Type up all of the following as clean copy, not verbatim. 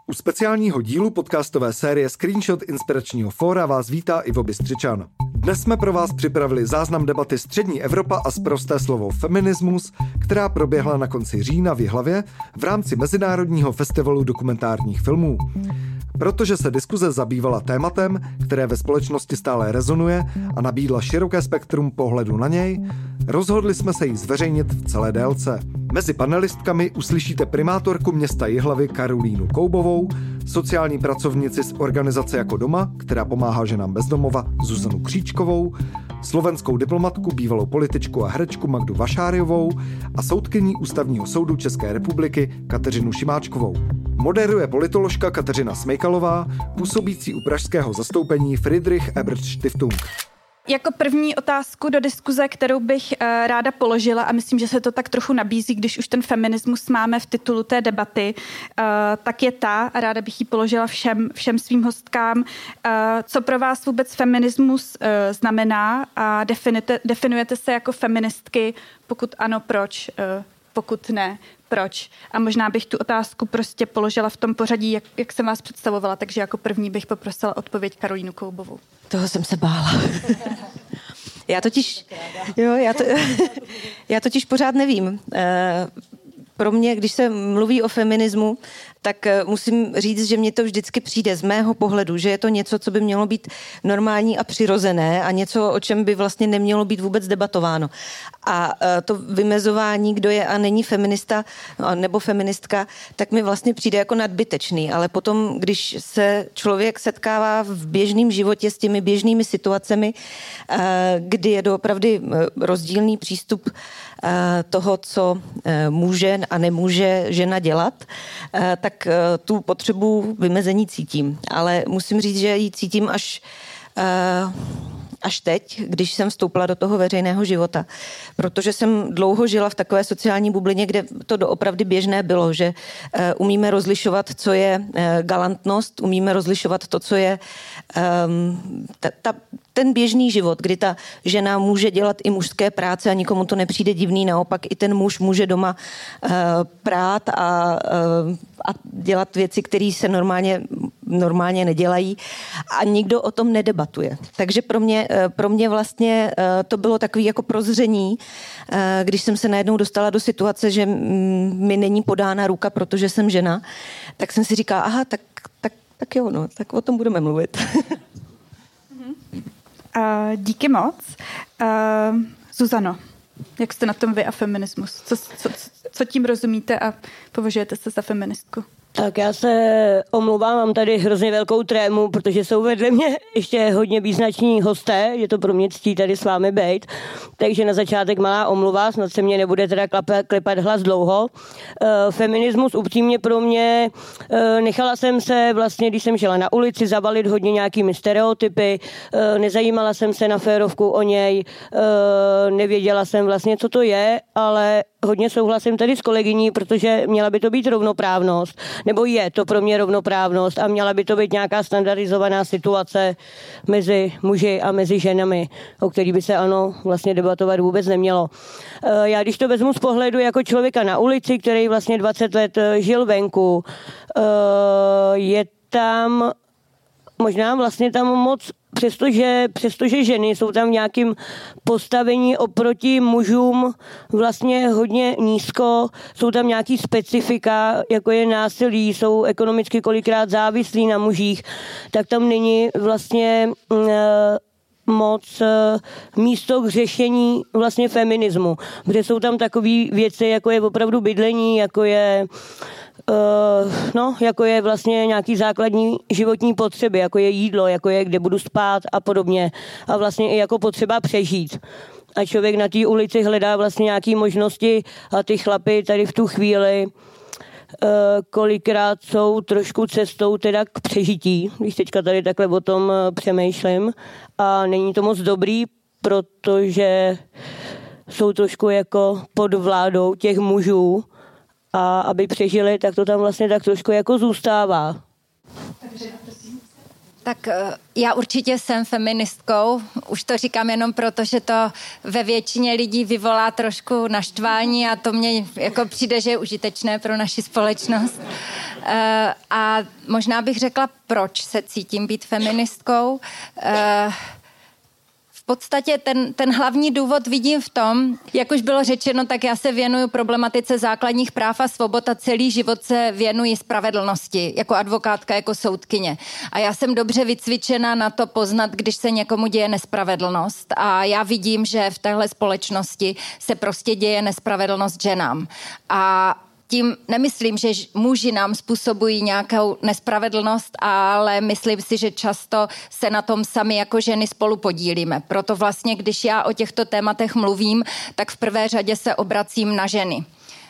U speciálního dílu podcastové série Screenshot inspiračního fóra vás vítá Ivo Bystřičan. Dnes jsme pro vás připravili záznam debaty Střední Evropa a sprosté slovo feminismus, která proběhla na konci října v Jihlavě v rámci Mezinárodního festivalu dokumentárních filmů. Protože se diskuze zabývala tématem, které ve společnosti stále rezonuje a nabídla široké spektrum pohledu na něj, rozhodli jsme se ji zveřejnit v celé délce. Mezi panelistkami uslyšíte primátorku města Jihlavy Karolínu Koubovou, sociální pracovnici z organizace Jako doma, která pomáhá ženám bez domova, Zuzanu Kříčkovou, slovenskou diplomatku, bývalou političku a herečku Magdu Vašáriovou a soudkyní Ústavního soudu České republiky Kateřinu Šimáčkovou. Moderuje politoložka Kateřina Smejkalová, působící u pražského zastoupení Friedrich Ebert Stiftung. Jako první otázku do diskuze, kterou bych ráda položila, a myslím, že se to tak trochu nabízí, když už ten feminismus máme v titulu té debaty, tak je ta, a ráda bych ji položila všem svým hostkám, co pro vás vůbec feminismus znamená a definujete se jako feministky, pokud ano, proč, pokud ne, proč. A možná bych tu otázku prostě položila v tom pořadí, jak jsem vás představovala, takže jako první bych poprosila odpověď Karolínu Koubovou. Toho jsem se bála. Já totiž pořád nevím. Pro mě, když se mluví o feminismu, tak musím říct, že mně to vždycky přijde z mého pohledu, že je to něco, co by mělo být normální a přirozené a něco, o čem by vlastně nemělo být vůbec debatováno. A to vymezování, kdo je a není feminista nebo feministka, tak mi vlastně přijde jako nadbytečný. Ale potom, když se člověk setkává v běžném životě s těmi běžnými situacemi, kdy je doopravdy rozdílný přístup toho, co může a nemůže žena dělat, tak tu potřebu vymezení cítím. Ale musím říct, že ji cítím až teď, když jsem vstoupila do toho veřejného života. Protože jsem dlouho žila v takové sociální bublině, kde to doopravdy běžné bylo, že umíme rozlišovat, co je galantnost, umíme rozlišovat to, co je ten běžný život, kdy ta žena může dělat i mužské práce a nikomu to nepřijde divný, naopak i ten muž může doma prát a dělat věci, které se normálně nedělají a nikdo o tom nedebatuje. Takže pro mě vlastně to bylo takový jako prozření, když jsem se najednou dostala do situace, že mi není podána ruka, protože jsem žena, tak jsem si říkala, aha, tak jo, no, tak o tom budeme mluvit. Díky moc. Zuzano, jak jste na tom vy a feminismus? Co tím rozumíte a považujete se za feministku? Tak já se omlouvám, mám tady hrozně velkou trému, protože jsou vedle mě ještě hodně význační hosté, je to pro mě ctí tady s vámi bejt, takže na začátek malá omluva, snad se mě nebude teda klepat hlas dlouho. Feminismus upřímně pro mě, nechala jsem se vlastně, když jsem šla na ulici, zavalit hodně nějakými stereotypy, nezajímala jsem se na férovku o něj, nevěděla jsem vlastně, co to je, ale hodně souhlasím tady s kolegyní, protože měla by to být rovnoprávnost, nebo je to pro mě rovnoprávnost a měla by to být nějaká standardizovaná situace mezi muži a mezi ženami, o který by se vlastně debatovat vůbec nemělo. Já když to vezmu z pohledu jako člověka na ulici, který vlastně 20 let žil venku, je tam možná vlastně tam moc, přestože ženy jsou tam v nějakým postavení oproti mužům vlastně hodně nízko, jsou tam nějaký specifika, jako je násilí, jsou ekonomicky kolikrát závislí na mužích, tak tam není vlastně moc místo k řešení vlastně feminismu, kde jsou tam takové věci, jako je opravdu bydlení, jako je vlastně nějaký základní životní potřeby, jako je jídlo, jako je kde budu spát a podobně. A vlastně i jako potřeba přežít. A člověk na té ulici hledá vlastně nějaké možnosti a ty chlapy tady v tu chvíli kolikrát jsou trošku cestou teda k přežití, když teďka tady takhle o tom přemýšlím. A není to moc dobrý, protože jsou trošku jako pod vládou těch mužů a aby přežili, tak to tam vlastně tak trošku jako zůstává. Tak já určitě jsem feministkou, už to říkám jenom proto, že to ve většině lidí vyvolá trošku naštvání a to mně jako přijde, že je užitečné pro naši společnost. A možná bych řekla, proč se cítím být feministkou. V podstatě ten hlavní důvod vidím v tom, jak už bylo řečeno, tak já se věnuju problematice základních práv a svobod a celý život se věnuji spravedlnosti, jako advokátka, jako soudkyně. A já jsem dobře vycvičena na to poznat, když se někomu děje nespravedlnost. A já vidím, že v téhle společnosti se prostě děje nespravedlnost ženám. A tím nemyslím, že muži nám způsobují nějakou nespravedlnost, ale myslím si, že často se na tom sami jako ženy spolu podílíme. Proto vlastně, když já o těchto tématech mluvím, tak v prvé řadě se obracím na ženy.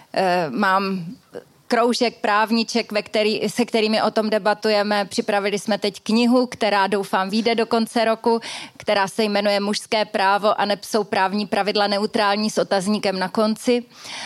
Mám kroužek právniček, se kterými o tom debatujeme. Připravili jsme teď knihu, která doufám vyjde do konce roku, která se jmenuje Mužské právo a jsou právní pravidla neutrální s otazníkem na konci.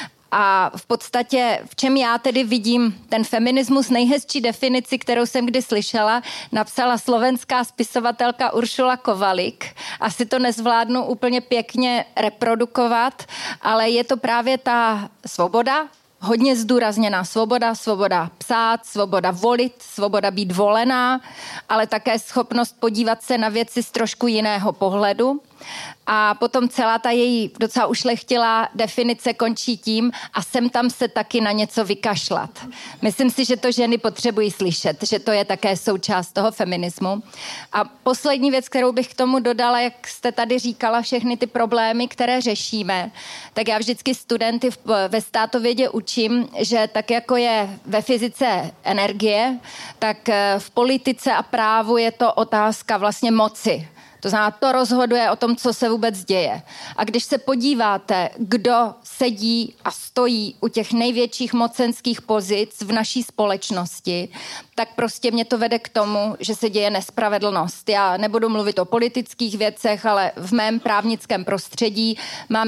A v podstatě, v čem já tedy vidím ten feminismus, nejhezčí definici, kterou jsem kdy slyšela, napsala slovenská spisovatelka Uršula Kovalik. Asi to nezvládnu úplně pěkně reprodukovat, ale je to právě ta svoboda, hodně zdůrazněná svoboda psát, svoboda volit, svoboda být volená, ale také schopnost podívat se na věci z trošku jiného pohledu. A potom celá ta její docela ušlechtilá definice končí tím a sem tam se taky na něco vykašlat. Myslím si, že to ženy potřebují slyšet, že to je také součást toho feminismu. A poslední věc, kterou bych k tomu dodala, jak jste tady říkala, všechny ty problémy, které řešíme, tak já vždycky studenty ve státovědě učím, že tak jako je ve fyzice energie, tak v politice a právu je to otázka vlastně moci. To znamená, to rozhoduje o tom, co se vůbec děje. A když se podíváte, kdo sedí a stojí u těch největších mocenských pozic v naší společnosti, tak prostě mě to vede k tomu, že se děje nespravedlnost. Já nebudu mluvit o politických věcech, ale v mém právnickém prostředí máme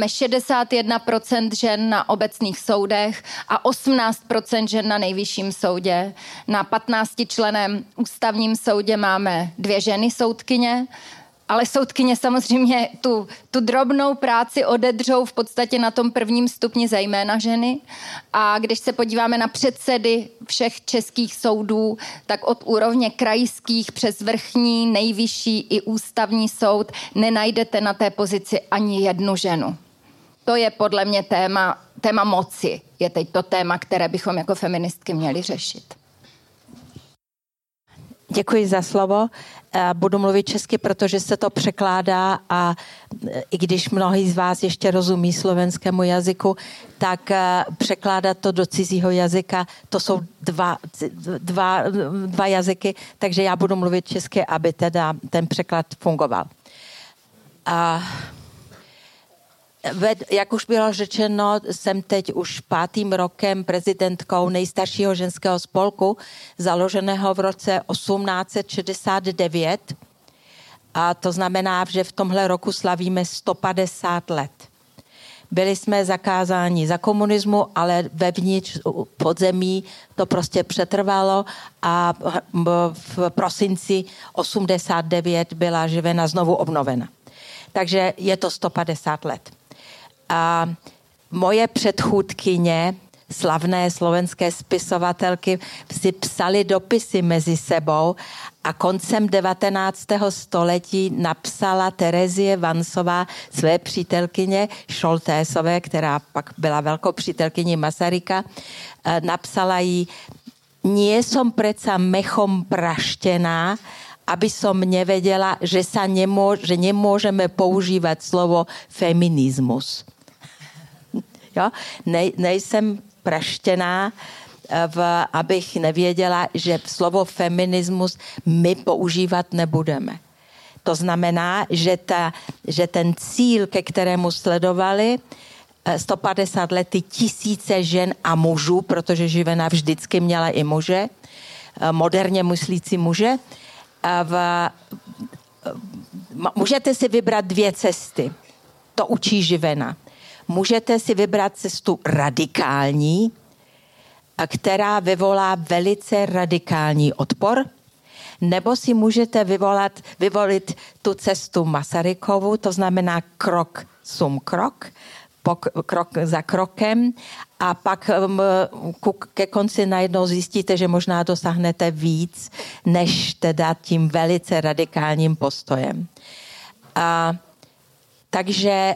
61% žen na obecných soudech a 18% žen na nejvyšším soudě. Na 15členném ústavním soudě máme 2 ženy soudkyně, ale soudkyně samozřejmě tu drobnou práci odedřou v podstatě na tom prvním stupni zejména ženy. A když se podíváme na předsedy všech českých soudů, tak od úrovně krajských přes vrchní, nejvyšší i ústavní soud nenajdete na té pozici ani jednu ženu. To je podle mě téma moci. Je teď to téma, které bychom jako feministky měli řešit. Děkuji za slovo. Budu mluvit česky, protože se to překládá a i když mnohí z vás ještě rozumí slovenskému jazyku, tak překládat to do cizího jazyka, to jsou dva jazyky, takže já budu mluvit česky, aby teda ten překlad fungoval. Jak už bylo řečeno, jsem teď už 5. rokem prezidentkou nejstaršího ženského spolku, založeného v roce 1869. A to znamená, že v tomhle roku slavíme 150 let. Byli jsme zakázáni za komunismu, ale vevnitř podzemí to prostě přetrvalo a v prosinci 89 byla Živena znovu obnovena. Takže je to 150 let. A moje předchůdkyně, slavné slovenské spisovatelky, si psali dopisy mezi sebou a koncem 19. století napsala Terezie Vansová své přítelkyně Šoltésové, která pak byla velkou přítelkyní Masaryka, napsala jí: "Nie som preca mechom praštená, aby som nevedela, že nemôžeme používať slovo feminizmus." Jo? Nejsem praštěná, abych nevěděla, že slovo feminismus my používat nebudeme. To znamená, že ten cíl, ke kterému sledovali 150 lety tisíce žen a mužů, protože Živena vždycky měla i muže, moderně myslící muže, můžete si vybrat 2 cesty. To učí Živena. Můžete si vybrat cestu radikální, která vyvolá velice radikální odpor, nebo si můžete vyvolit tu cestu Masarykovu, to znamená krok sum krok, krok za krokem a pak ke konci najednou zjistíte, že možná dosáhnete víc, než teda tím velice radikálním postojem. Takže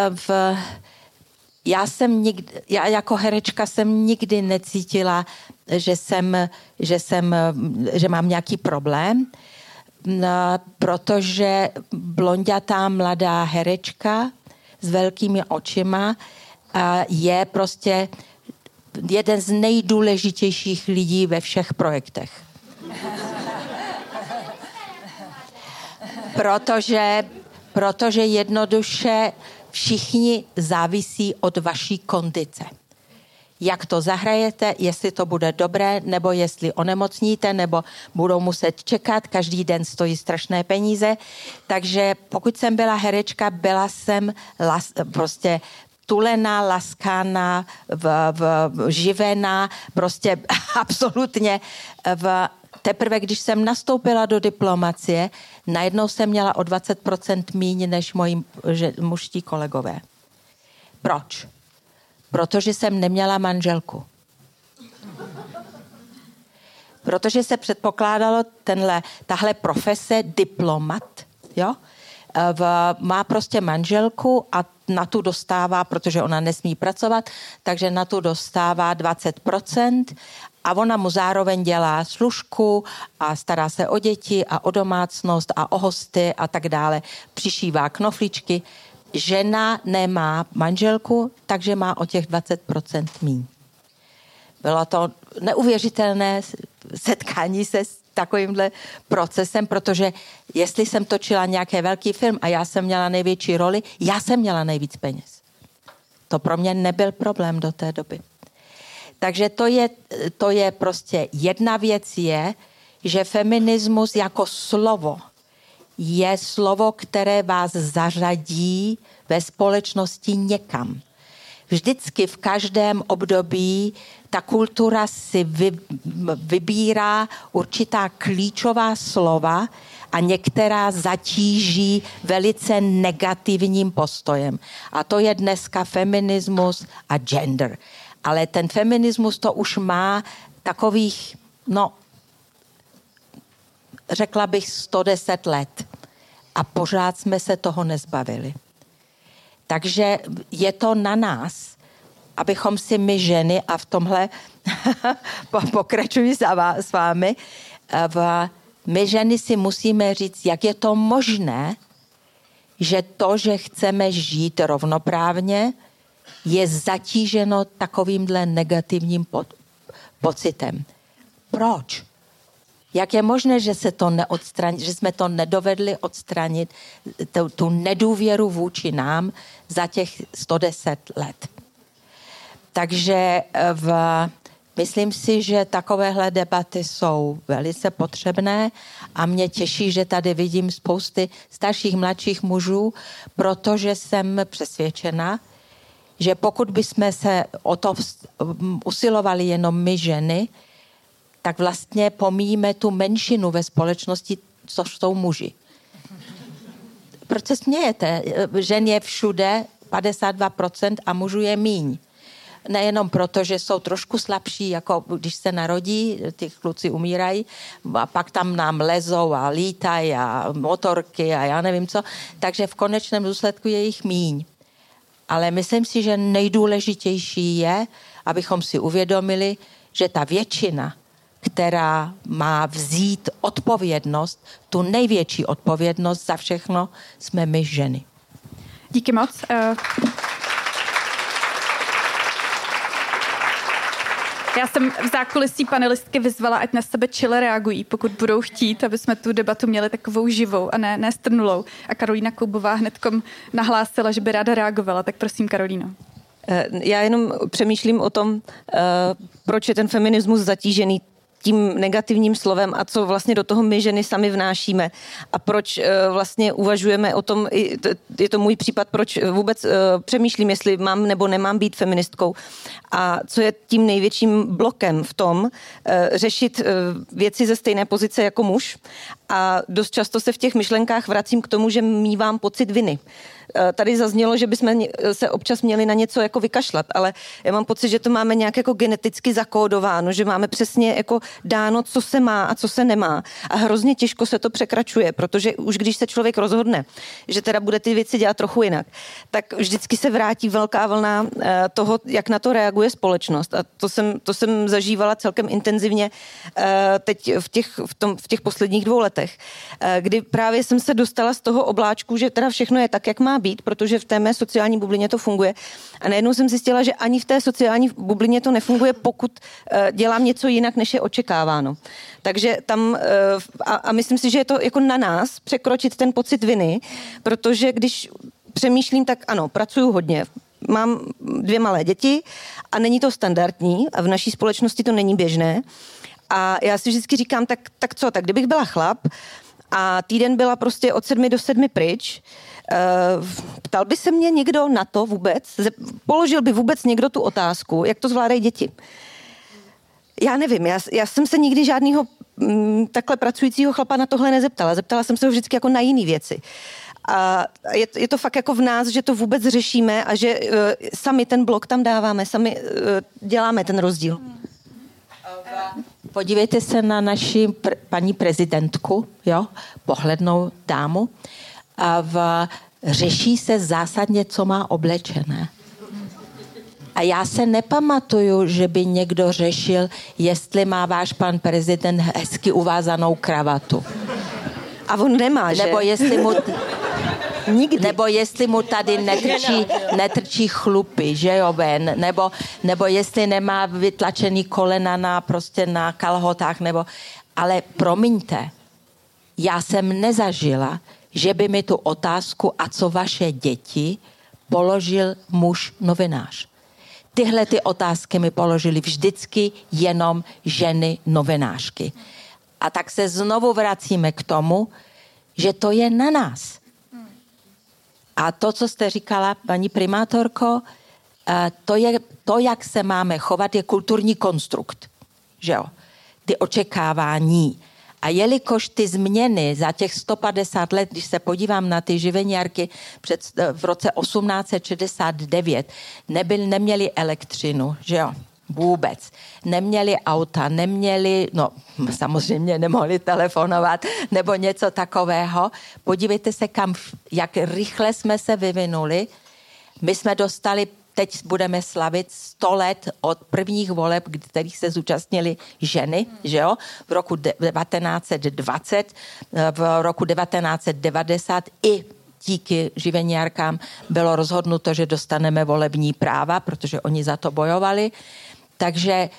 já jako herečka jsem nikdy necítila, že mám nějaký problém, protože blonďatá mladá herečka s velkými očima je prostě jeden z nejdůležitějších lidí ve všech projektech. Protože jednoduše všichni závisí od vaší kondice. Jak to zahrajete, jestli to bude dobré, nebo jestli onemocníte, nebo budou muset čekat, každý den stojí strašné peníze. Takže pokud jsem byla herečka, byla jsem prostě tulená, laskána, živená, prostě absolutně. Teprve, když jsem nastoupila do diplomacie, najednou jsem měla o 20% míň než moji mužští kolegové. Proč? Protože jsem neměla manželku. Protože se předpokládalo tahle profese diplomat, jo? Má prostě manželku a na tu dostává, protože ona nesmí pracovat, takže na tu dostává 20% a ona mu zároveň dělá služku a stará se o děti a o domácnost a o hosty a tak dále. Přišívá knoflíčky. Žena nemá manželku, takže má o těch 20% míň. Bylo to neuvěřitelné setkání se s takovýmhle procesem, protože jestli jsem točila nějaký velký film a já jsem měla největší roli, já jsem měla nejvíc peněz. To pro mě nebyl problém do té doby. Takže to je prostě jedna věc je, že feminismus jako slovo je slovo, které vás zařadí ve společnosti někam. Vždycky v každém období ta kultura si vybírá určitá klíčová slova a některá zatíží velice negativním postojem. A to je dneska feminismus a gender. Ale ten feminismus to už má takových, řekla bych 110 let. A pořád jsme se toho nezbavili. Takže je to na nás, abychom si my ženy, a v tomhle pokračuji s vámi, my ženy si musíme říct, jak je to možné, že to, že chceme žít rovnoprávně, je zatíženo takovýmhle negativním pocitem. Proč? Jak je možné, že že jsme to nedovedli odstranit, tu nedůvěru vůči nám za těch 110 let. Takže myslím si, že takovéhle debaty jsou velice potřebné a mě těší, že tady vidím spousty starších, mladších mužů, protože jsem přesvědčena, že pokud bychom se o to usilovali jenom my ženy, tak vlastně pomíjíme tu menšinu ve společnosti, což jsou muži. Proč se smějete? Žen je všude 52% a mužů je míň. Nejenom proto, že jsou trošku slabší, jako když se narodí, ty kluci umírají a pak tam nám lezou a lítají a motorky a já nevím co, takže v konečném důsledku je jich míň. Ale myslím si, že nejdůležitější je, abychom si uvědomili, že ta většina, která má vzít odpovědnost, tu největší odpovědnost za všechno, jsme my ženy. Díky moc. Já jsem v zákulisí panelistky vyzvala, ať na sebe čile reagují, pokud budou chtít, aby jsme tu debatu měli takovou živou a ne strnulou. A Karolína Koubová hnedkom nahlásila, že by ráda reagovala. Tak prosím, Karolíno. Já jenom přemýšlím o tom, proč je ten feminismus zatížený tím negativním slovem a co vlastně do toho my ženy sami vnášíme a proč vlastně uvažujeme o tom, je to můj případ, proč vůbec přemýšlím, jestli mám nebo nemám být feministkou a co je tím největším blokem v tom řešit věci ze stejné pozice jako muž a dost často se v těch myšlenkách vracím k tomu, že mívám pocit viny. Tady zaznělo, že bychom se občas měli na něco jako vykašlat, ale já mám pocit, že to máme nějak jako geneticky zakódováno, že máme přesně jako dáno, co se má a co se nemá. A hrozně těžko se to překračuje, protože už když se člověk rozhodne, že teda bude ty věci dělat trochu jinak, tak vždycky se vrátí velká vlna toho, jak na to reaguje společnost. A to jsem zažívala celkem intenzivně teď v těch posledních 2 letech, kdy právě jsem se dostala z toho obláčku, že teda všechno je tak, jak má být, protože v té mé sociální bublině to funguje. A najednou jsem zjistila, že ani v té sociální bublině to nefunguje, pokud dělám něco jinak, než je očekáváno. Takže tam, a myslím si, že je to jako na nás překročit ten pocit viny, protože když přemýšlím, tak ano, pracuju hodně. Mám 2 malé děti a není to standardní a v naší společnosti to není běžné. A já si vždycky říkám, tak co, tak kdybych byla chlap a týden byla prostě od 7 do 7 pryč, ptal by se mě někdo na to vůbec? Položil by vůbec někdo tu otázku, jak to zvládají děti? Já nevím, já jsem se nikdy žádného takhle pracujícího chlapa na tohle nezeptala. Zeptala jsem se ho vždycky jako na jiné věci. A je to fakt jako v nás, že to vůbec řešíme a že sami ten blok tam dáváme, sami děláme ten rozdíl. Podívejte se na naši paní prezidentku, jo, pohlednou dámu. Řeší se zásadně, co má oblečené. A já se nepamatuju, že by někdo řešil, jestli má váš pan prezident hezky uvázanou kravatu. A on nemá, že? Nebo jestli mu... Nikdy. Nebo jestli mu tady netrčí chlupy, že jo, ven, nebo jestli nemá vytlačený kolena na kalhotách, ale promiňte, já jsem nezažila, že by mi tu otázku, a co vaše děti, položil muž novinář. Tyhle ty otázky mi položili vždycky jenom ženy novinářky. A tak se znovu vracíme k tomu, že to je na nás. A to, co jste říkala, paní primátorko, to, jak se máme chovat, je kulturní konstrukt. Že jo? Ty očekávání. A jelikož ty změny za těch 150 let, když se podívám na ty živeniárky v roce 1869, neměli elektřinu, že jo? Vůbec. Neměli auta, samozřejmě nemohli telefonovat nebo něco takového. Podívejte se, jak rychle jsme se vyvinuli. My jsme dostali, teď budeme slavit 100 let od prvních voleb, kterých se zúčastnili ženy, že jo? V roku 1920, v roku 1990 i díky živeniárkám bylo rozhodnuto, že dostaneme volební práva, protože oni za to bojovali. Takže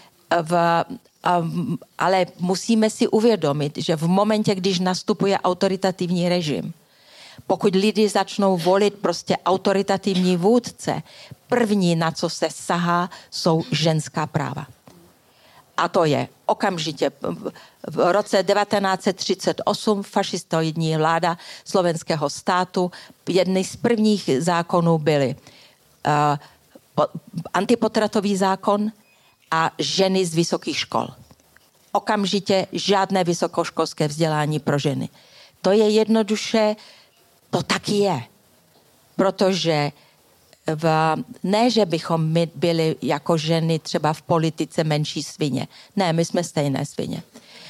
ale musíme si uvědomit, že v momentě, když nastupuje autoritativní režim, pokud lidi začnou volit prostě autoritativní vůdce, první, na co se sahá, jsou ženská práva. A to je okamžitě v roce 1938 fašistoidní vláda slovenského státu. Jedny z prvních zákonů byly antipotratový zákon a ženy z vysokých škol. Okamžitě žádné vysokoškolské vzdělání pro ženy. To je jednoduše, to taky je. Protože ne, že bychom my byli jako ženy třeba v politice menší svině. Ne, my jsme stejné svině.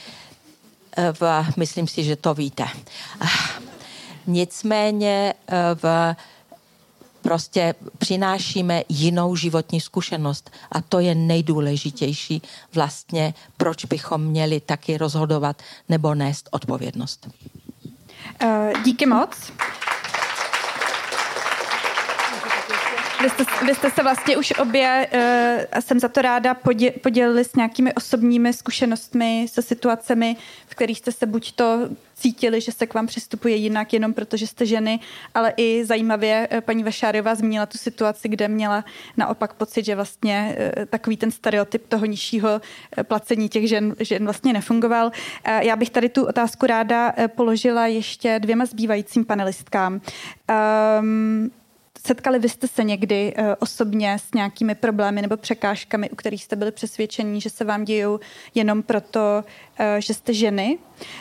Myslím si, že to víte. Nicméně prostě přinášíme jinou životní zkušenost a to je nejdůležitější vlastně, proč bychom měli taky rozhodovat nebo nést odpovědnost. Díky moc. Vy jste se vlastně už obě, a jsem za to ráda, podělili s nějakými osobními zkušenostmi, se situacemi, v kterých jste se buď to cítili, že se k vám přistupuje jinak jenom protože jste ženy, ale i zajímavě paní Vašáriová zmínila tu situaci, kde měla naopak pocit, že vlastně takový ten stereotyp toho nižšího placení těch žen vlastně nefungoval. Já bych tady tu otázku ráda položila ještě 2 zbývajícím panelistkám. Setkali vy jste se někdy osobně s nějakými problémy nebo překážkami, u kterých jste byli přesvědčení, že se vám dějou jenom proto, že jste ženy?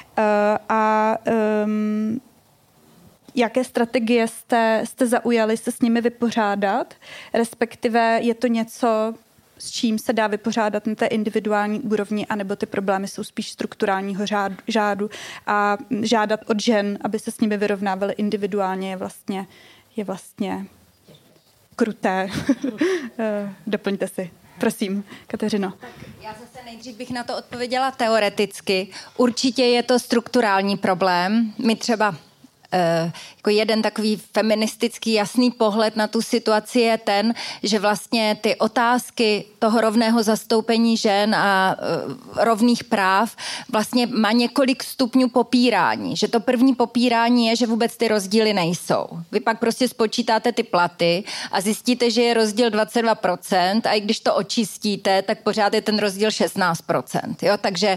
Jaké strategie jste zaujali se s nimi vypořádat? Respektive je to něco, s čím se dá vypořádat na té individuální úrovni, anebo ty problémy jsou spíš strukturálního řádu a žádat od žen, aby se s nimi vyrovnávaly individuálně, je vlastně kruté. Doplňte si. Prosím, Kateřino. Tak já zase nejdřív bych na to odpověděla teoreticky. Určitě je to strukturální problém. My třeba jako jeden takový feministický jasný pohled na tu situaci je ten, že vlastně ty otázky toho rovného zastoupení žen a rovných práv vlastně má několik stupňů popírání. Že to první popírání je, že vůbec ty rozdíly nejsou. Vy pak prostě spočítáte ty platy a zjistíte, že je rozdíl 22% a i když to očistíte, tak pořád je ten rozdíl 16%. Jo? Takže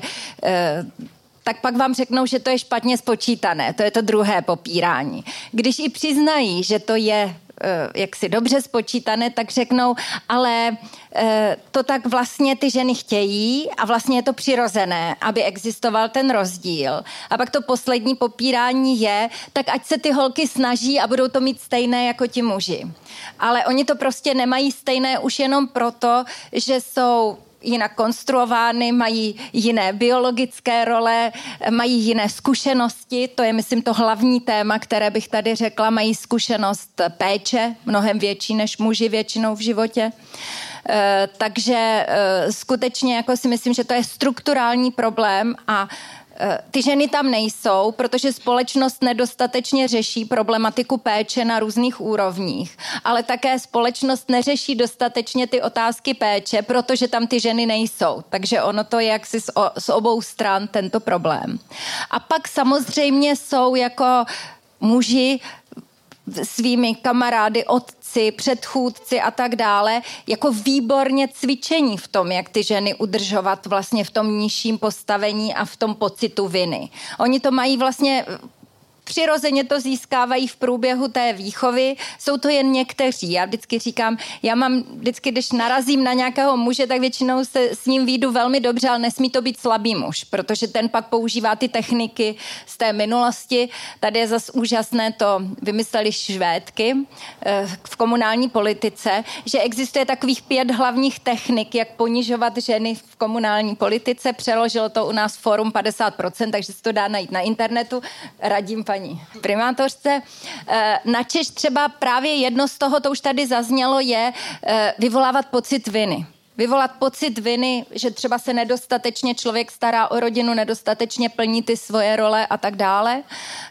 tak pak vám řeknou, že to je špatně spočítané. To je to druhé popírání. Když i přiznají, že to je jaksi dobře spočítané, tak řeknou, ale to tak vlastně ty ženy chtějí a vlastně je to přirozené, aby existoval ten rozdíl. A pak to poslední popírání je, tak ať se ty holky snaží a budou to mít stejné jako ti muži. Ale oni to prostě nemají stejné už jenom proto, že jsou jinak konstruovány, mají jiné biologické role, mají jiné zkušenosti, to je, myslím, to hlavní téma, které bych tady řekla, mají zkušenost péče, mnohem větší než muži většinou v životě. Takže skutečně jako si myslím, že to je strukturální problém a ty ženy tam nejsou, protože společnost nedostatečně řeší problematiku péče na různých úrovních, ale také společnost neřeší dostatečně ty otázky péče, protože tam ty ženy nejsou. Takže ono to je jaksi z obou stran tento problém. A pak samozřejmě jsou jako muži svými kamarády, otci, předchůdci a tak dále, jako výborně cvičení v tom, jak ty ženy udržovat vlastně v tom nižším postavení a v tom pocitu viny. Oni to mají vlastně přirozeně to získávají v průběhu té výchovy, jsou to jen někteří. Já vždycky říkám, já mám vždycky, když narazím na nějakého muže, tak většinou se s ním výjdu velmi dobře, ale nesmí to být slabý muž, protože ten pak používá ty techniky z té minulosti. Tady je zas úžasné, to vymysleli Švédky v komunální politice, že existuje takových 5 hlavních technik, jak ponižovat ženy v komunální politice. Přeložilo to u nás Fórum 50%, takže se to dá najít na internetu. Radím paní primátorce. Načež třeba právě jedno z toho, to už tady zaznělo, je vyvolávat pocit viny. Vyvolat pocit viny, že třeba se nedostatečně člověk stará o rodinu, nedostatečně plní ty svoje role a tak dále.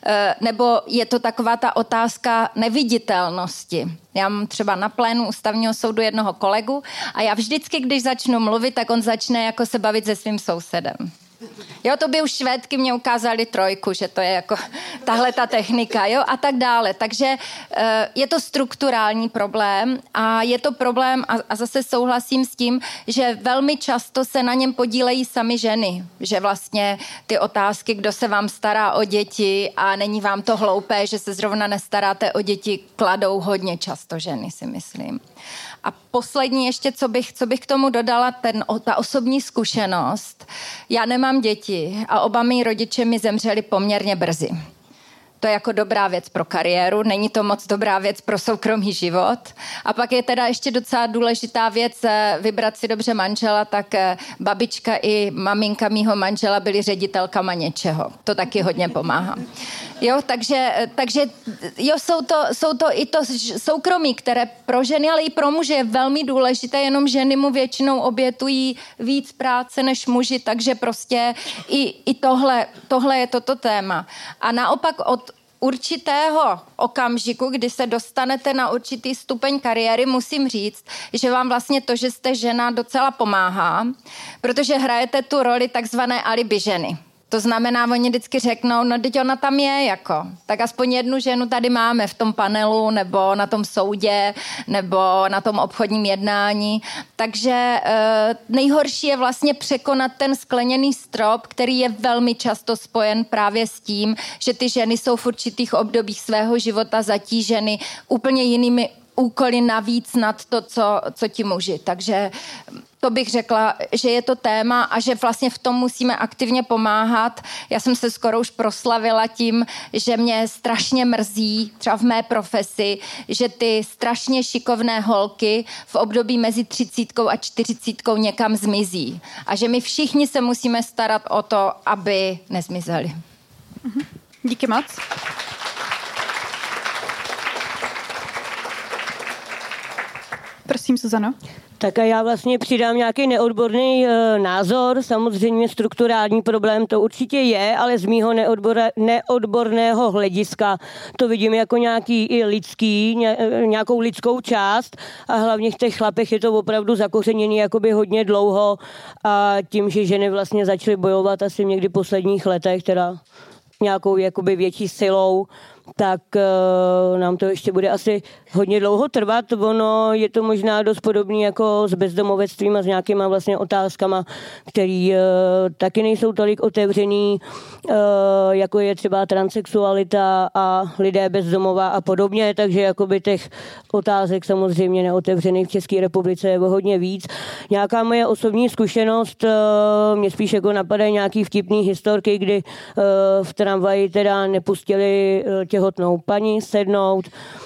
Nebo je to taková ta otázka neviditelnosti. Já mám třeba na plénu ústavního soudu jednoho kolegu a já vždycky, když začnu mluvit, tak on začne jako se bavit se svým sousedem. Jo, to by už Švédky mě ukázali 3, že to je jako tahle ta technika, jo, a tak dále. Takže je to strukturální problém a je to problém, a zase souhlasím s tím, že velmi často se na něm podílejí sami ženy, že vlastně ty otázky, kdo se vám stará o děti a není vám to hloupé, že se zrovna nestaráte o děti, kladou hodně často ženy, si myslím. A poslední ještě, co bych k tomu dodala, ta osobní zkušenost. Já nemám děti a oba mý rodiče mi zemřeli poměrně brzy. To je jako dobrá věc pro kariéru, není to moc dobrá věc pro soukromý život. A pak je teda ještě docela důležitá věc vybrat si dobře manžela, tak babička i maminka mýho manžela byly ředitelkama něčeho. To taky hodně pomáhá. Jo, takže jo, jsou to i to soukromí, které pro ženy, ale i pro muže je velmi důležité, jenom ženy mu většinou obětují víc práce než muži, takže prostě i tohle je toto téma. A naopak určitého okamžiku, kdy se dostanete na určitý stupeň kariéry, musím říct, že vám vlastně to, že jste žena, docela pomáhá, protože hrajete tu roli takzvané alibi ženy. To znamená, oni vždycky řeknou, no teď ona tam je jako, tak aspoň jednu ženu tady máme v tom panelu, nebo na tom soudě, nebo na tom obchodním jednání. Takže nejhorší je vlastně překonat ten skleněný strop, který je velmi často spojen právě s tím, že ty ženy jsou v určitých obdobích svého života zatíženy úplně jinými úkoly navíc nad to, co ti muži. Takže to bych řekla, že je to téma a že vlastně v tom musíme aktivně pomáhat. Já jsem se skoro už proslavila tím, že mě strašně mrzí, třeba v mé profesi, že ty strašně šikovné holky v období mezi 30 a 40 někam zmizí. A že my všichni se musíme starat o to, aby nezmizely. Díky moc. Prosím, Zuzano. Tak a já vlastně přidám nějaký neodborný názor. Samozřejmě strukturální problém to určitě je, ale z mýho neodborného hlediska to vidím jako nějaký i lidský, nějakou lidskou část a hlavně v těch chlapech je to opravdu zakořeněný jakoby hodně dlouho a tím, že ženy vlastně začaly bojovat asi někdy v posledních letech, teda nějakou jakoby větší silou, tak nám to ještě bude asi hodně dlouho trvat. Ono je to možná dost podobný jako s bezdomovectvím a s nějakýma vlastně otázkama, které taky nejsou tolik otevřený, jako je třeba transsexualita a lidé bezdomová a podobně, takže jakoby těch otázek samozřejmě neotevřených v České republice je hodně víc. Nějaká moje osobní zkušenost, mě spíš jako napadají nějaký vtipný historky, kdy v tramvaji teda nepustili těhotnou paní sednout.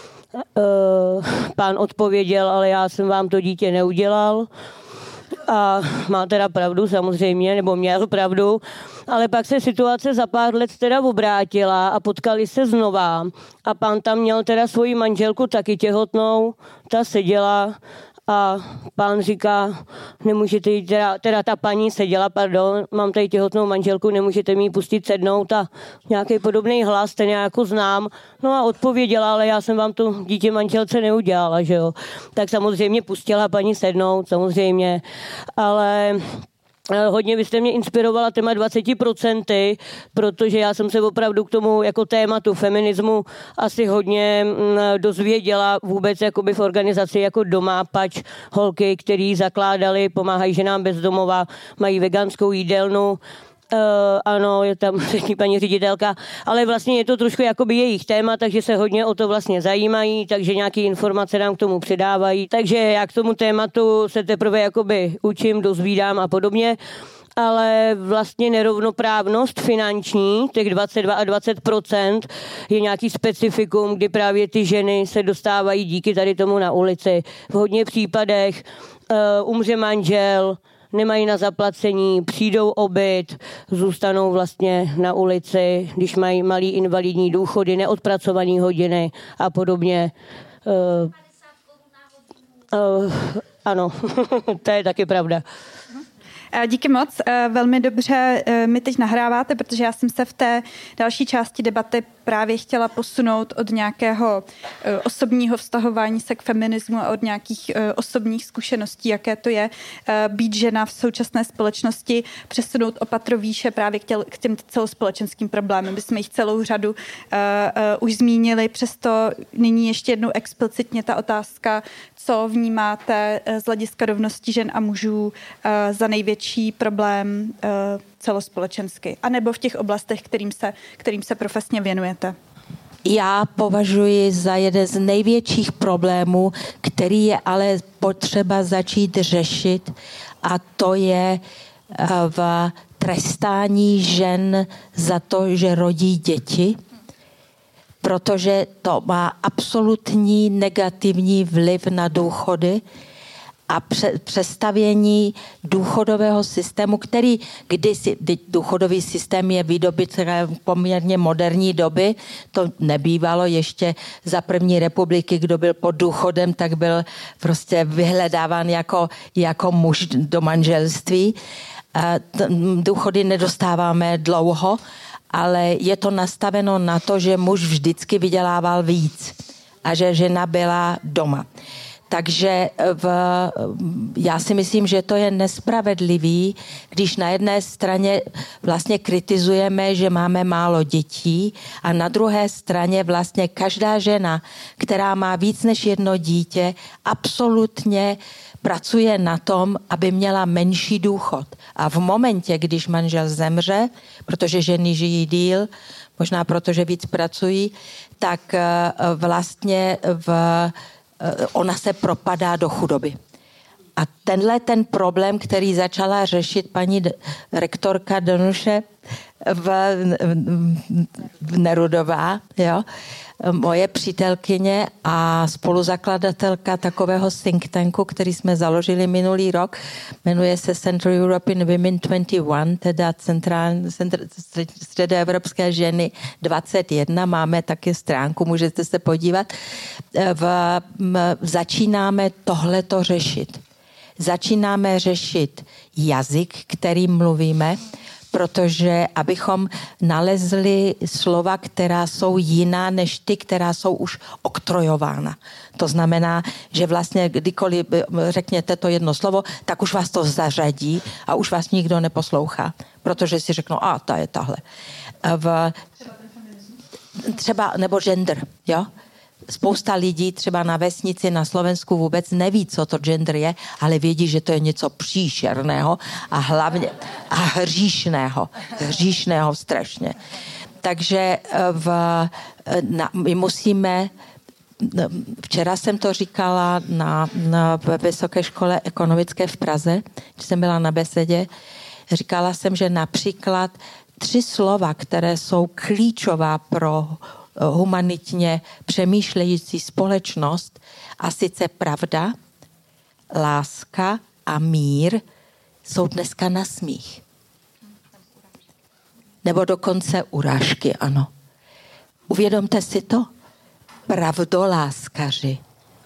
Pán odpověděl, ale já jsem vám to dítě neudělal. A má teda pravdu samozřejmě, nebo měl pravdu, ale pak se situace za pár let teda obrátila a potkali se znova a pán tam měl teda svoji manželku taky těhotnou, ta seděla a pán říká, nemůžete jí, teda ta paní seděla, mám tady těhotnou manželku, nemůžete mi ji pustit sednout a nějaký podobný hlas, ten já jako znám, no a odpověděla, ale já jsem vám to dítě manželce neudělala, že jo. Tak samozřejmě pustila paní sednout, samozřejmě, ale hodně byste mě inspirovala téma 20%, protože já jsem se opravdu k tomu jako tématu feminismu asi hodně dozvěděla vůbec jakoby v organizaci jako Domápač, holky, který zakládali, pomáhají ženám bezdomova, mají veganskou jídelnu. Ano, je tam paní ředitelka, ale vlastně je to trošku jakoby jejich téma, takže se hodně o to vlastně zajímají, takže nějaké informace nám k tomu předávají, takže já k tomu tématu se teprve jakoby učím, dozvídám a podobně, ale vlastně nerovnoprávnost finanční, těch 22 a 20% je nějaký specifikum, kdy právě ty ženy se dostávají díky tady tomu na ulici. V hodně případech umře manžel, nemají na zaplacení, přijdou o byt, zůstanou vlastně na ulici, když mají malý invalidní důchody, neodpracované hodiny a podobně. Ano, to je taky pravda. Díky moc, velmi dobře mi teď nahráváte, protože já jsem se v té další části debaty právě chtěla posunout od nějakého osobního vztahování se k feminismu a od nějakých osobních zkušeností, jaké to je být žena v současné společnosti, přesunout o patro výše právě k těm celospolečenským problémům. My jsme jich celou řadu už zmínili, přesto nyní ještě jednou explicitně ta otázka, co vnímáte z hlediska rovnosti žen a mužů za největší problém celospolečensky, anebo v těch oblastech, kterým se profesně věnujete? Já považuji za jeden z největších problémů, který je ale potřeba začít řešit, a to je v trestání žen za to, že rodí děti, protože to má absolutní negativní vliv na důchody a přestavění důchodového systému, který kdysi, důchodový systém je výdobytkem poměrně moderní doby, to nebývalo ještě za první republiky, kdo byl pod důchodem, tak byl prostě vyhledáván jako muž do manželství. Důchody nedostáváme dlouho ale je to nastaveno na to, že muž vždycky vydělával víc a že žena byla doma. Takže já si myslím, že to je nespravedlivý, když na jedné straně vlastně kritizujeme, že máme málo dětí a na druhé straně vlastně každá žena, která má víc než jedno dítě, absolutně pracuje na tom, aby měla menší důchod. A v momentě, když manžel zemře, protože ženy žijí díl, možná protože víc pracují, tak vlastně ona se propadá do chudoby. A ten problém, který začala řešit paní rektorka Danuše Nerudová, jo, moje přítelkyně a spoluzakladatelka takového think tanku, který jsme založili minulý rok, jmenuje se Central European Women 21, teda středoevropské ženy 21, máme taky stránku, můžete se podívat. Začínáme tohleto řešit. Začínáme řešit jazyk, kterým mluvíme, protože abychom nalezli slova, která jsou jiná než ty, která jsou už oktrojována. To znamená, že vlastně kdykoliv řekněte to jedno slovo, tak už vás to zařadí a už vás nikdo neposlouchá, protože si řeknou, ta je tahle. Třeba nebo gender, jo? Spousta lidí třeba na vesnici na Slovensku vůbec neví, co to gender je, ale vědí, že to je něco příšerného a hlavně hříšného strašně. Takže my musíme, včera jsem to říkala na Vysoké škole ekonomické v Praze, když jsem byla na besedě, říkala jsem, že například 3 slova, které jsou klíčová pro humanitně přemýšlející společnost, a sice pravda, láska a mír, jsou dneska na smích. Nebo dokonce urážky, ano. Uvědomte si to. Pravdoláskaři.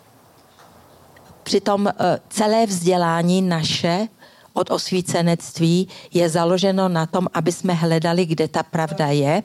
Přitom celé vzdělání naše od osvícenectví je založeno na tom, aby jsme hledali, kde ta pravda je.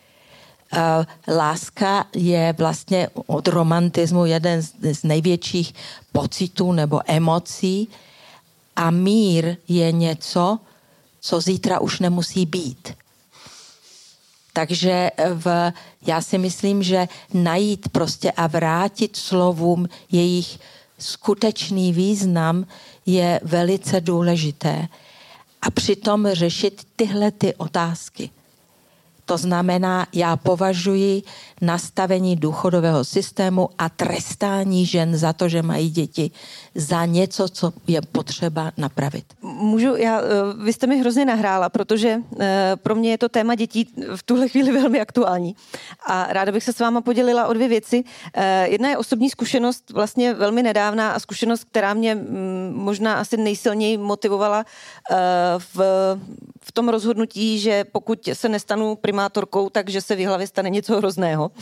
Láska je vlastně od romantismu jeden z největších pocitů nebo emocí a mír je něco, co zítra už nemusí být. Takže já si myslím, že najít prostě a vrátit slovům jejich skutečný význam je velice důležité. A přitom řešit tyhle ty otázky. To znamená, já považuji nastavení důchodového systému a trestání žen za to, že mají děti, za něco, co je potřeba napravit. Vy jste mi hrozně nahrála, protože pro mě je to téma dětí v tuhle chvíli velmi aktuální. A ráda bych se s váma podělila o 2 věci. Jedna je osobní zkušenost, vlastně velmi nedávná a zkušenost, která mě možná asi nejsilněji motivovala v tom rozhodnutí, že pokud se nestanu primátorkou, takže se v hlavě stane něco hrozného.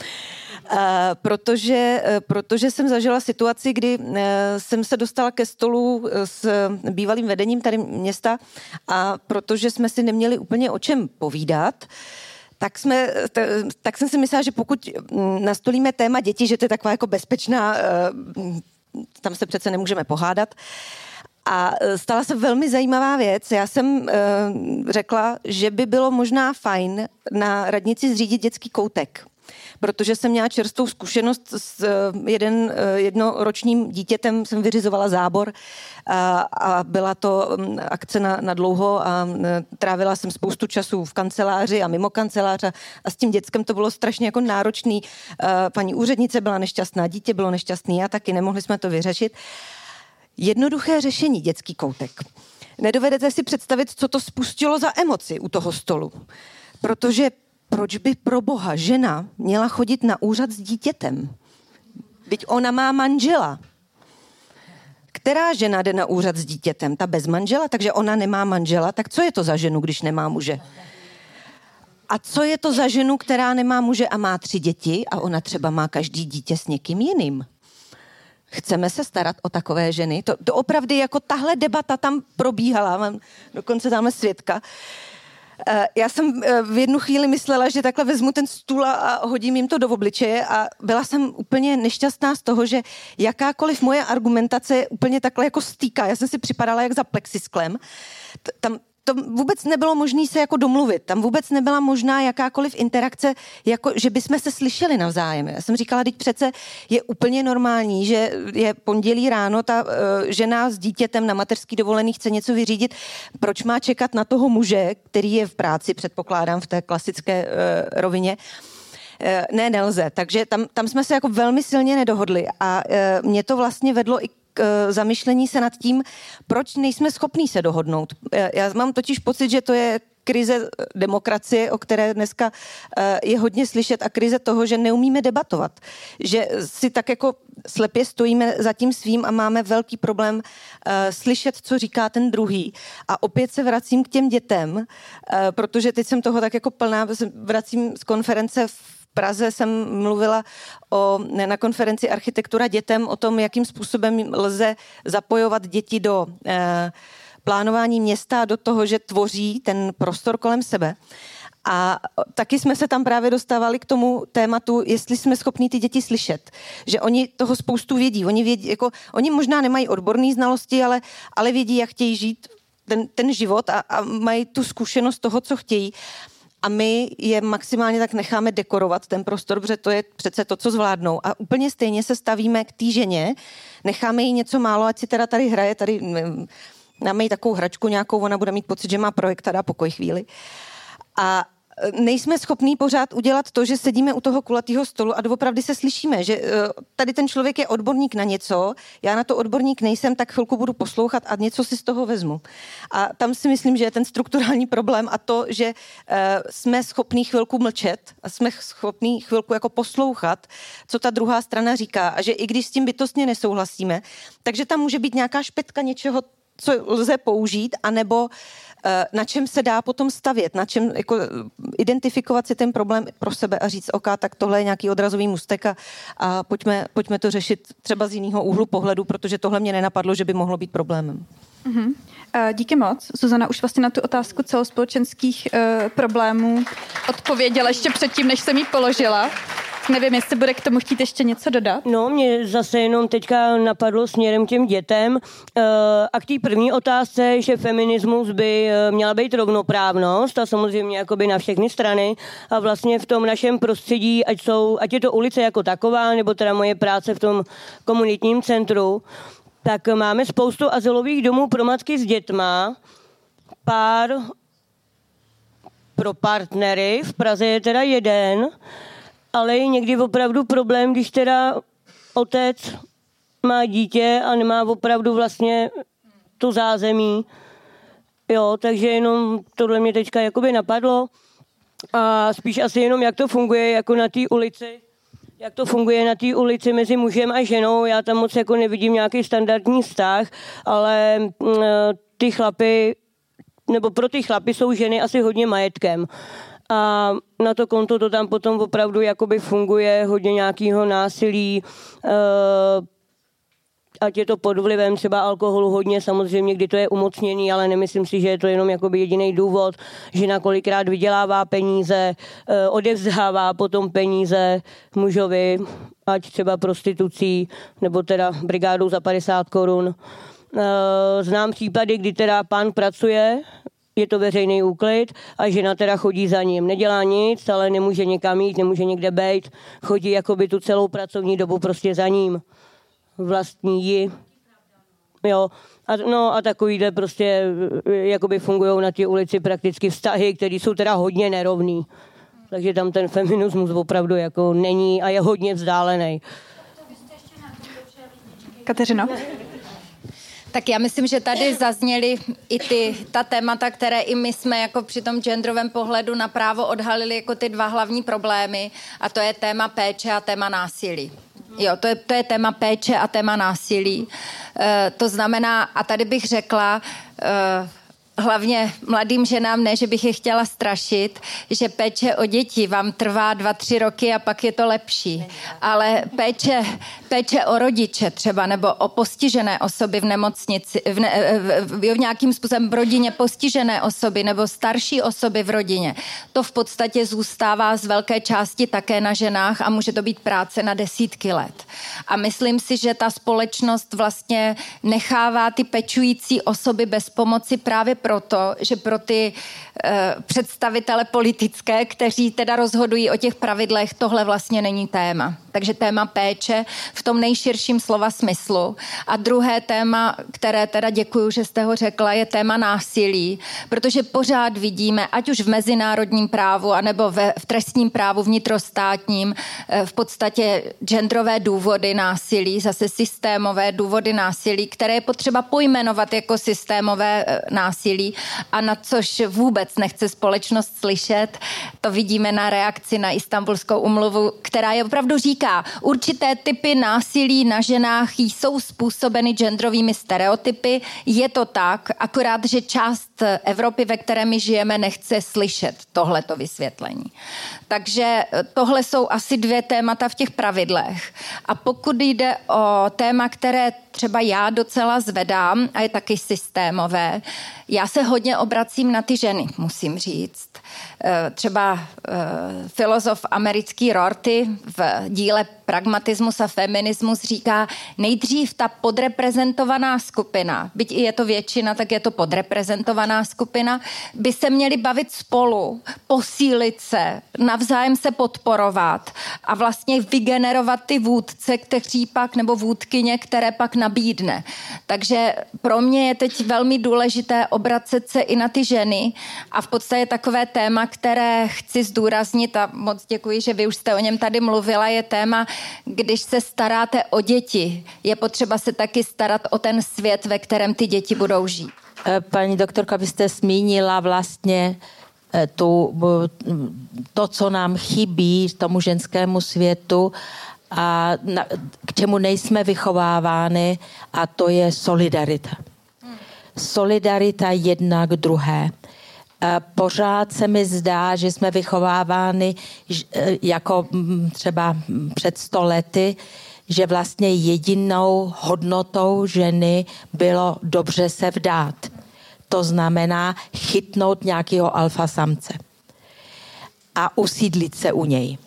Protože jsem zažila situaci, kdy jsem se dostala ke stolu s bývalým vedením tady města a protože jsme si neměli úplně o čem povídat, tak jsem si myslela, že pokud nastolíme téma dětí, že to je taková jako bezpečná, tam se přece nemůžeme pohádat. A stala se velmi zajímavá věc. Já jsem řekla, že by bylo možná fajn na radnici zřídit dětský koutek, protože jsem měla čerstvou zkušenost s jednoročním dítětem, jsem vyřizovala zábor a byla to akce na dlouho a trávila jsem spoustu času v kanceláři a mimo kancelář a s tím dětskem to bylo strašně jako náročný. Paní úřednice byla nešťastná, dítě bylo nešťastný a taky nemohli jsme to vyřešit. Jednoduché řešení, dětský koutek. Nedovedete si představit, co to spustilo za emoci u toho stolu. Protože proč by pro boha žena měla chodit na úřad s dítětem? Vždyť ona má manžela. Která žena jde na úřad s dítětem? Ta bez manžela, takže ona nemá manžela. Tak co je to za ženu, když nemá muže? A co je to za ženu, která nemá muže a má 3 děti a ona třeba má každý dítě s někým jiným? Chceme se starat o takové ženy? To opravdu jako tahle debata tam probíhala, mám dokonce tamhle svědka. Já jsem v jednu chvíli myslela, že takhle vezmu ten stůl a hodím jim to do obličeje a byla jsem úplně nešťastná z toho, že jakákoliv moje argumentace úplně takhle jako stýká. Já jsem si připadala jak za plexisklem. Tam to vůbec nebylo možné se jako domluvit. Tam vůbec nebyla možná jakákoliv interakce, jako že bychom se slyšeli navzájem. Já jsem říkala, teď přece je úplně normální, že je pondělí ráno, ta žena s dítětem na mateřský dovolený chce něco vyřídit. Proč má čekat na toho muže, který je v práci, předpokládám, v té klasické rovině? Ne, nelze. Takže tam jsme se jako velmi silně nedohodli a mě to vlastně vedlo i zamyšlení se nad tím, proč nejsme schopní se dohodnout. Já mám totiž pocit, že to je krize demokracie, o které dneska je hodně slyšet a krize toho, že neumíme debatovat. Že si tak jako slepě stojíme za tím svým a máme velký problém slyšet, co říká ten druhý. A opět se vracím k těm dětem, protože teď jsem toho tak jako plná, vracím z konference v Praze jsem mluvila na konferenci Architektura dětem o tom, jakým způsobem lze zapojovat děti do plánování města a do toho, že tvoří ten prostor kolem sebe. A taky jsme se tam právě dostávali k tomu tématu, jestli jsme schopní ty děti slyšet. Že oni toho spoustu vědí. Oni možná nemají odborné znalosti, ale vědí, jak chtějí žít ten život a mají tu zkušenost toho, co chtějí. A my je maximálně tak necháme dekorovat ten prostor, protože to je přece to, co zvládnou. A úplně stejně se stavíme k té ženě, necháme jí něco málo, ať si teda tady hraje, tady dáme jí takovou hračku nějakou, ona bude mít pocit, že má projekt a dá pokoj chvíli. A nejsme schopní pořád udělat to, že sedíme u toho kulatého stolu a doopravdy se slyšíme, že tady ten člověk je odborník na něco, já na to odborník nejsem, tak chvilku budu poslouchat a něco si z toho vezmu. A tam si myslím, že je ten strukturální problém a to, že jsme schopní chvilku mlčet a jsme schopní chvilku jako poslouchat, co ta druhá strana říká a že i když s tím bytostně nesouhlasíme, takže tam může být nějaká špetka něčeho, co lze použít, anebo na čem se dá potom stavět, na čem jako identifikovat si ten problém pro sebe a říct, OK, tak tohle je nějaký odrazový můstek a pojďme to řešit třeba z jiného úhlu pohledu, protože tohle mě nenapadlo, že by mohlo být problémem. Mm-hmm. Díky moc. Zuzana už vlastně na tu otázku celospolečenských problémů odpověděla ještě předtím, než jsem jí položila. Nevím, jestli bude k tomu chtít ještě něco dodat. No, mě zase jenom teďka napadlo směrem k těm dětem. A k té první otázce, že feminismus by měla být rovnoprávnost a samozřejmě jakoby na všechny strany a vlastně v tom našem prostředí, ať je to ulice jako taková, nebo teda moje práce v tom komunitním centru, tak máme spoustu azylových domů pro matky s dětma, pár pro partnery, v Praze je teda jeden, ale je někdy opravdu problém, když teda otec má dítě a nemá opravdu vlastně to zázemí. Jo, takže jenom tohle mě teďka jakoby napadlo. A spíš asi jenom, jak to funguje jako na té ulici. Jak to funguje na té ulici mezi mužem a ženou. Já tam moc jako nevidím nějaký standardní vztah, ale ty chlapy, nebo pro ty chlapy jsou ženy asi hodně majetkem. A na to konto to tam potom opravdu jakoby funguje, hodně nějakého násilí, ať je to pod vlivem třeba alkoholu hodně, samozřejmě, kdy to je umocněný, ale nemyslím si, že je to jenom jakoby jediný důvod, že na kolikrát vydělává peníze, odevzdává potom peníze mužovi, ať třeba prostitucí, nebo teda brigádou za 50 korun. Znám případy, kdy teda pán pracuje, je to veřejný úklid a žena teda chodí za ním. Nedělá nic, ale nemůže někam jít, nemůže někde bejt. Chodí jakoby tu celou pracovní dobu prostě za ním. Vlastní ji. Jo. A takovýhle prostě jakoby fungují na té ulici prakticky vztahy, které jsou teda hodně nerovný. Takže tam ten feminismus opravdu jako není a je hodně vzdálený. Kateřino? Tak já myslím, že tady zazněly i ta témata, které i my jsme jako při tom genderovém pohledu na právo odhalili jako ty dva hlavní problémy a to je téma péče a téma násilí. Jo, to je téma péče a téma násilí. To znamená, a tady bych řekla, hlavně mladým ženám, ne, že bych je chtěla strašit, že péče o děti vám trvá 2-3 roky a pak je to lepší. Ale péče o rodiče třeba, nebo o postižené osoby v nemocnici, v nějakým způsobem v rodině postižené osoby nebo starší osoby v rodině, to v podstatě zůstává z velké části také na ženách a může to být práce na desítky let. A myslím si, že ta společnost vlastně nechává ty pečující osoby bez pomoci právě proto, že pro ty představitele politické, kteří teda rozhodují o těch pravidlech, tohle vlastně není téma. Takže téma péče v tom nejširším slova smyslu. A druhé téma, které teda děkuju, že jste ho řekla, je téma násilí, protože pořád vidíme, ať už v mezinárodním právu, anebo v trestním právu vnitrostátním, v podstatě genderové důvody násilí, zase systémové důvody násilí, které je potřeba pojmenovat jako systémové násilí a na což vůbec nechce společnost slyšet. To vidíme na reakci na Istanbulskou úmluvu, která je opravdu říká, určité typy násilí na ženách jsou způsobeny genderovými stereotypy. Je to tak, akorát, že část Evropy, ve které my žijeme, nechce slyšet tohleto vysvětlení. Takže tohle jsou asi 2 témata v těch pravidlech. A pokud jde o téma, které třeba já docela zvedám a je taky systémové, já se hodně obracím na ty ženy, musím říct. Třeba filozof americký Rorty v díle Pragmatismus a feminismus říká, nejdřív ta podreprezentovaná skupina, byť i je to většina, tak je to podreprezentovaná skupina, by se měli bavit spolu, posílit se, navzájem se podporovat a vlastně vygenerovat ty vůdce, kteří pak, nebo vůdkyně, které pak nabídne. Takže pro mě je teď velmi důležité obracet se i na ty ženy a v podstatě takové téma, které chci zdůraznit a moc děkuji, že vy už jste o něm tady mluvila, je téma, když se staráte o děti, je potřeba se taky starat o ten svět, ve kterém ty děti budou žít. Paní doktorka, vy jste zmínila vlastně to, co nám chybí tomu ženskému světu a k čemu nejsme vychovávány, a to je solidarita. Solidarita jedna k druhé. Pořád se mi zdá, že jsme vychovávány jako třeba před 100 lety, že vlastně jedinou hodnotou ženy bylo dobře se vdát. To znamená chytnout nějakého alfa samce a usídlit se u něj.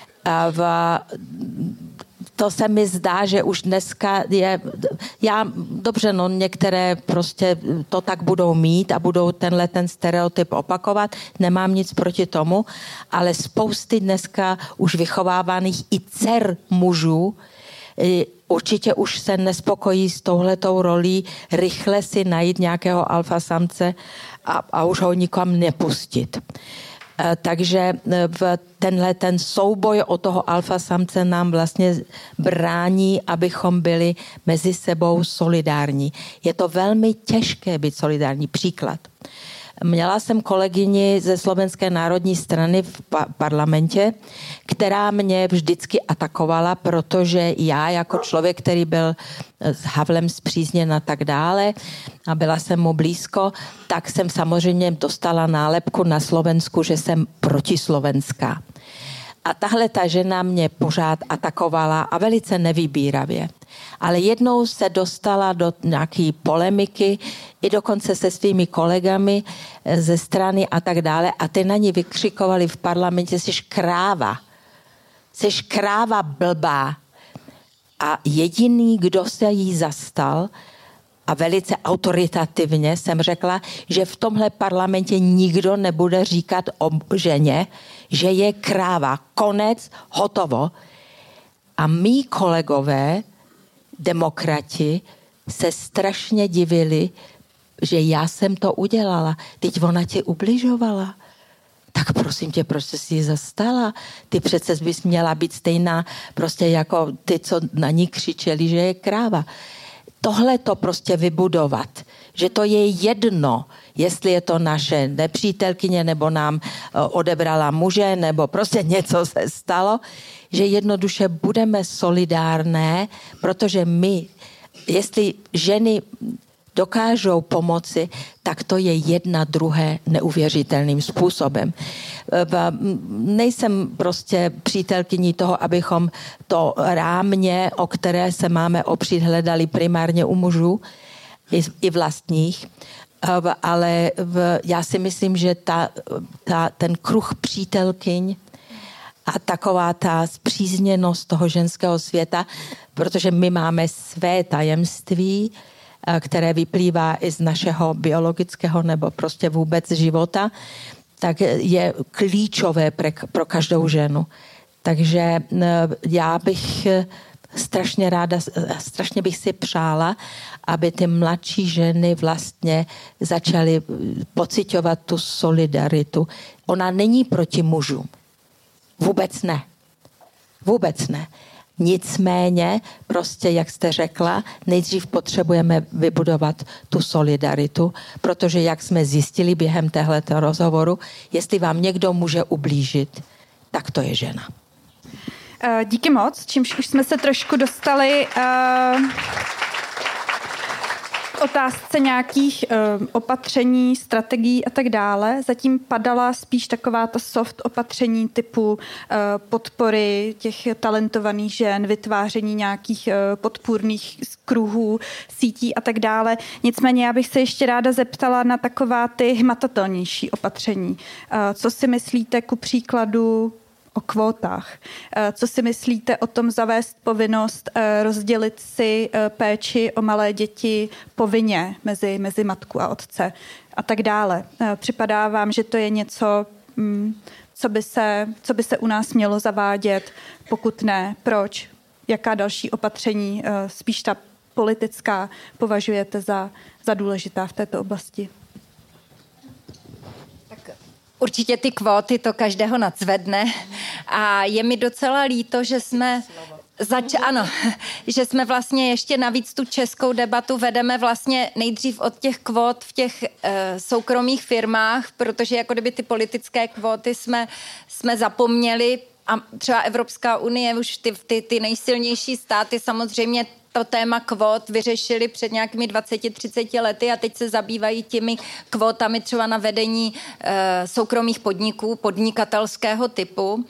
To se mi zdá, že už dneska je... některé prostě to tak budou mít a budou ten stereotyp opakovat, nemám nic proti tomu, ale spousty dneska už vychovávaných i dcer mužů určitě už se nespokojí s touhletou rolí rychle si najít nějakého alfa samce a už ho nikam nepustit. Takže ten souboj o toho alfa samce nám vlastně brání, abychom byli mezi sebou solidární. Je to velmi těžké být solidární. Příklad. Měla jsem kolegyni ze Slovenské národní strany v parlamentě, která mě vždycky atakovala, protože já jako člověk, který byl s Havlem spřízněn a tak dále a byla jsem mu blízko, tak jsem samozřejmě dostala nálepku na Slovensku, že jsem protislovenská. A tahle ta žena mě pořád atakovala a velice nevybíravě. Ale jednou se dostala do nějaké polemiky, i dokonce se svými kolegami ze strany a tak dále. A ty na ní vykřikovali v parlamentě, jsi kráva blbá. A jediný, kdo se jí zastal, a velice autoritativně jsem řekla, že v tomhle parlamentě nikdo nebude říkat o ženě, že je kráva. Konec, hotovo. A mí kolegové, demokrati, se strašně divili, že já jsem to udělala. Teď ona tě ubližovala. Tak prosím tě, proč jsi ji zastala? Ty přece bys měla být stejná prostě jako ty, co na ní křičeli, že je kráva. Tohle to prostě vybudovat, že to je jedno, jestli je to naše nepřítelkyně, nebo nám odebrala muže, nebo prostě něco se stalo, že jednoduše budeme solidárné, protože my, jestli ženy dokážou pomoci, tak to je jedna druhé neuvěřitelným způsobem. Nejsem prostě přítelkyní toho, abychom to rámě, o které se máme opřít, hledali primárně u mužů i vlastních, ale já si myslím, že ten kruh přítelkyň a taková ta spřízněnost toho ženského světa, protože my máme své tajemství, které vyplývá i z našeho biologického nebo prostě vůbec života, tak je klíčové pro každou ženu. Takže já bych strašně bych si přála, aby ty mladší ženy vlastně začaly pociťovat tu solidaritu. Ona není proti mužům. Vůbec ne. Vůbec ne. Nicméně, prostě, jak jste řekla, nejdřív potřebujeme vybudovat tu solidaritu, protože jak jsme zjistili během tohoto rozhovoru, jestli vám někdo může ublížit, tak to je žena. Díky moc, čímž už jsme se trošku dostali k otázce nějakých opatření, strategií a tak dále. Zatím padala spíš taková ta soft opatření typu podpory těch talentovaných žen, vytváření nějakých podpůrných kruhů, sítí a tak dále. Nicméně já bych se ještě ráda zeptala na taková ty hmatatelnější opatření. Co si myslíte ku příkladu o kvótách? Co si myslíte o tom zavést povinnost rozdělit si péči o malé děti povinně mezi matku a otce a tak dále? Připadá vám, že to je něco, co by se u nás mělo zavádět? Pokud ne, proč? Jaká další opatření, spíš ta politická, považujete za důležitá v této oblasti? Určitě ty kvóty to každého nadzvedne a je mi docela líto, že jsme že jsme vlastně ještě navíc tu českou debatu vedeme vlastně nejdřív od těch kvót v těch soukromých firmách, protože jako kdyby ty politické kvóty jsme zapomněli a třeba Evropská unie, už ty nejsilnější státy samozřejmě to téma kvót vyřešili před nějakými 20-30 lety a teď se zabývají těmi kvótami třeba na vedení soukromých podniků, podnikatelského typu.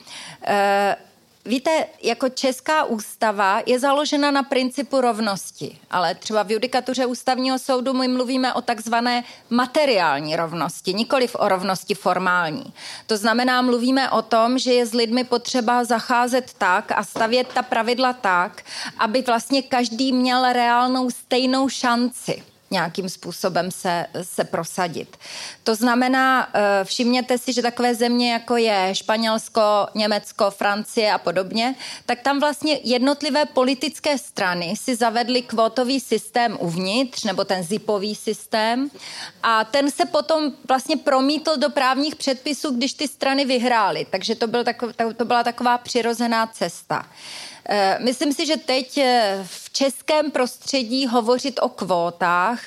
Víte, jako česká ústava je založena na principu rovnosti, ale třeba v judikatuře ústavního soudu my mluvíme o takzvané materiální rovnosti, nikoliv o rovnosti formální. To znamená, mluvíme o tom, že je s lidmi potřeba zacházet tak a stavět ta pravidla tak, aby vlastně každý měl reálnou stejnou šanci nějakým způsobem se prosadit. To znamená, všimněte si, že takové země, jako je Španělsko, Německo, Francie a podobně, tak tam vlastně jednotlivé politické strany si zavedly kvótový systém uvnitř, nebo ten zipový systém, a ten se potom vlastně promítl do právních předpisů, když ty strany vyhrály. Takže to byla taková přirozená cesta. Myslím si, že teď v českém prostředí hovořit o kvótách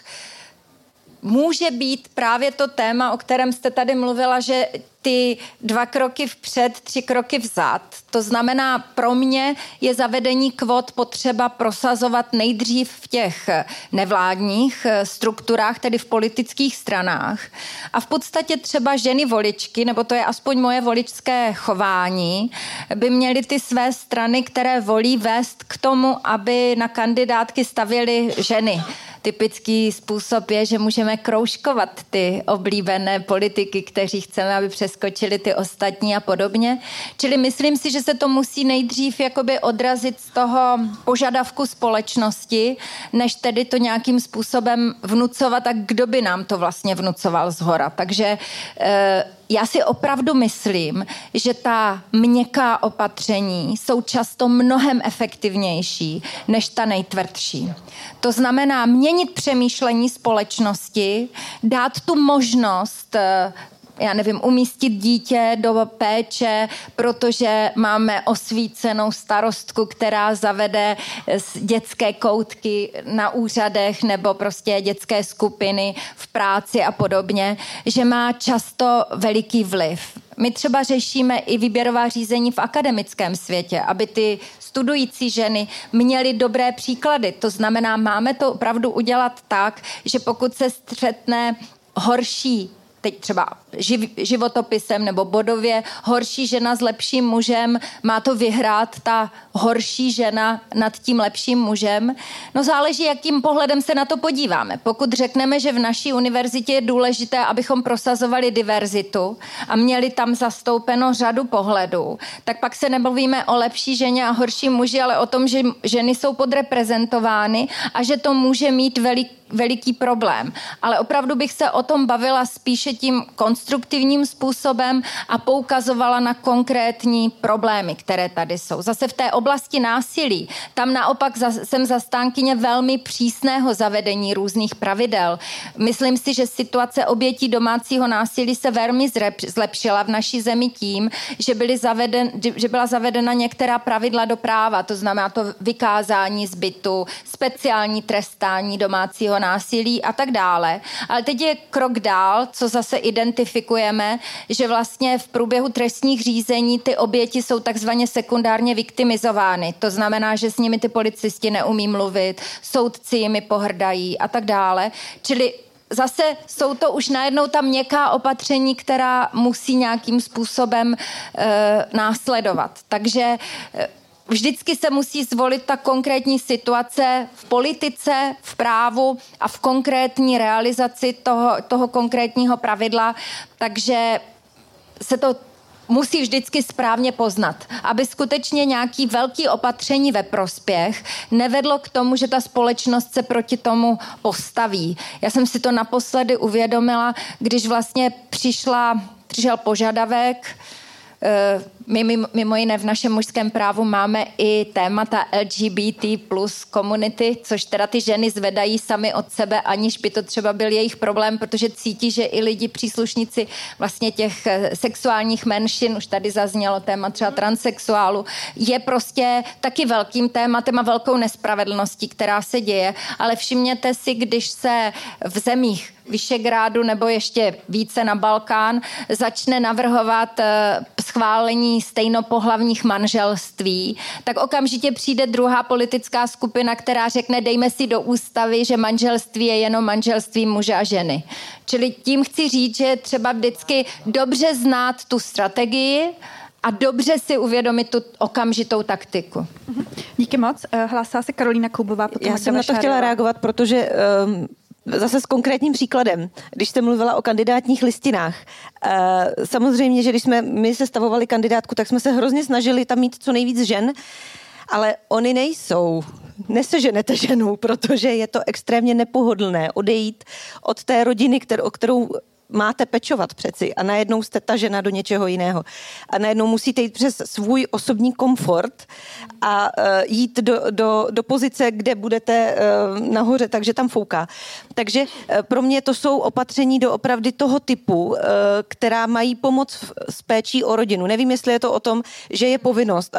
může být právě to téma, o kterém jste tady mluvila, že ty 2 kroky vpřed, 3 kroky vzad. To znamená, pro mě je zavedení kvót potřeba prosazovat nejdřív v těch nevládních strukturách, tedy v politických stranách. A v podstatě třeba ženy voličky, nebo to je aspoň moje voličské chování, by měly ty své strany, které volí, vést k tomu, aby na kandidátky stavěly ženy. Typický způsob je, že můžeme kroužkovat ty oblíbené politiky, kteří chceme, aby přeskočili ty ostatní a podobně. Čili myslím si, že se to musí nejdřív jakoby odrazit z toho požadavku společnosti, než tedy to nějakým způsobem vnucovat, a kdo by nám to vlastně vnucoval zhora. Takže já si opravdu myslím, že ta měkká opatření jsou často mnohem efektivnější než ta nejtvrdší. To znamená měnit přemýšlení společnosti, dát tu možnost, já nevím, umístit dítě do péče, protože máme osvícenou starostku, která zavede dětské koutky na úřadech nebo prostě dětské skupiny v práci a podobně, že má často veliký vliv. My třeba řešíme i výběrová řízení v akademickém světě, aby ty studující ženy měly dobré příklady. To znamená, máme to opravdu udělat tak, že pokud se střetne horší, teď třeba životopisem nebo bodově, horší žena s lepším mužem, má to vyhrát ta horší žena nad tím lepším mužem. No záleží, jakým pohledem se na to podíváme. Pokud řekneme, že v naší univerzitě je důležité, abychom prosazovali diverzitu a měli tam zastoupeno řadu pohledů, tak pak se nebavíme o lepší ženě a horší muži, ale o tom, že ženy jsou podreprezentovány a že to může mít veliký problém. Ale opravdu bych se o tom bavila spíše tím konstruktivním způsobem a poukazovala na konkrétní problémy, které tady jsou. Zase v té oblasti násilí, tam naopak jsem zastánkyně velmi přísného zavedení různých pravidel. Myslím si, že situace obětí domácího násilí se velmi zlepšila v naší zemi tím, že byla zavedena některá pravidla do práva, to znamená to vykázání z bytu, speciální trestání domácího násilí a tak dále. Ale teď je krok dál, co zase identifikujeme, že vlastně v průběhu trestních řízení ty oběti jsou takzvaně sekundárně viktimizovány. To znamená, že s nimi ty policisti neumí mluvit, soudci jimi pohrdají a tak dále. Čili zase jsou to už najednou tam měkká opatření, která musí nějakým způsobem následovat. Takže vždycky se musí zvolit ta konkrétní situace v politice, v právu a v konkrétní realizaci toho konkrétního pravidla, takže se to musí vždycky správně poznat, aby skutečně nějaký velký opatření ve prospěch nevedlo k tomu, že ta společnost se proti tomu postaví. Já jsem si to naposledy uvědomila, když vlastně přišel požadavek. My mimo jiné v našem mužském právu máme i témata LGBT plus komunity, což teda ty ženy zvedají sami od sebe, aniž by to třeba byl jejich problém, protože cítí, že i lidi příslušníci vlastně těch sexuálních menšin, už tady zaznělo téma třeba transsexuálu, je prostě taky velkým tématem a velkou nespravedlností, která se děje, ale všimněte si, když se v zemích Visegrádu nebo ještě více na Balkán začne navrhovat schválení stejnopohlavních manželství, tak okamžitě přijde druhá politická skupina, která řekne, dejme si do ústavy, že manželství je jenom manželství muže a ženy. Čili tím chci říct, že je třeba vždycky dobře znát tu strategii a dobře si uvědomit tu okamžitou taktiku. Díky moc. Hlásila se Karolína Koubová. Já jsem na to chtěla reagovat, protože zase s konkrétním příkladem, když jste mluvila o kandidátních listinách. Samozřejmě, že když jsme my sestavovali kandidátku, tak jsme se hrozně snažili tam mít co nejvíc žen, ale oni nejsou. Neseženete ženu, protože je to extrémně nepohodlné odejít od té rodiny, o kterou máte pečovat přeci a najednou jste ta žena do něčeho jiného. A najednou musíte jít přes svůj osobní komfort a jít do pozice, kde budete nahoře, takže tam fouká. Takže pro mě to jsou opatření doopravdy toho typu, která mají pomoc s péčí o rodinu. Nevím, jestli je to o tom, že je povinnost,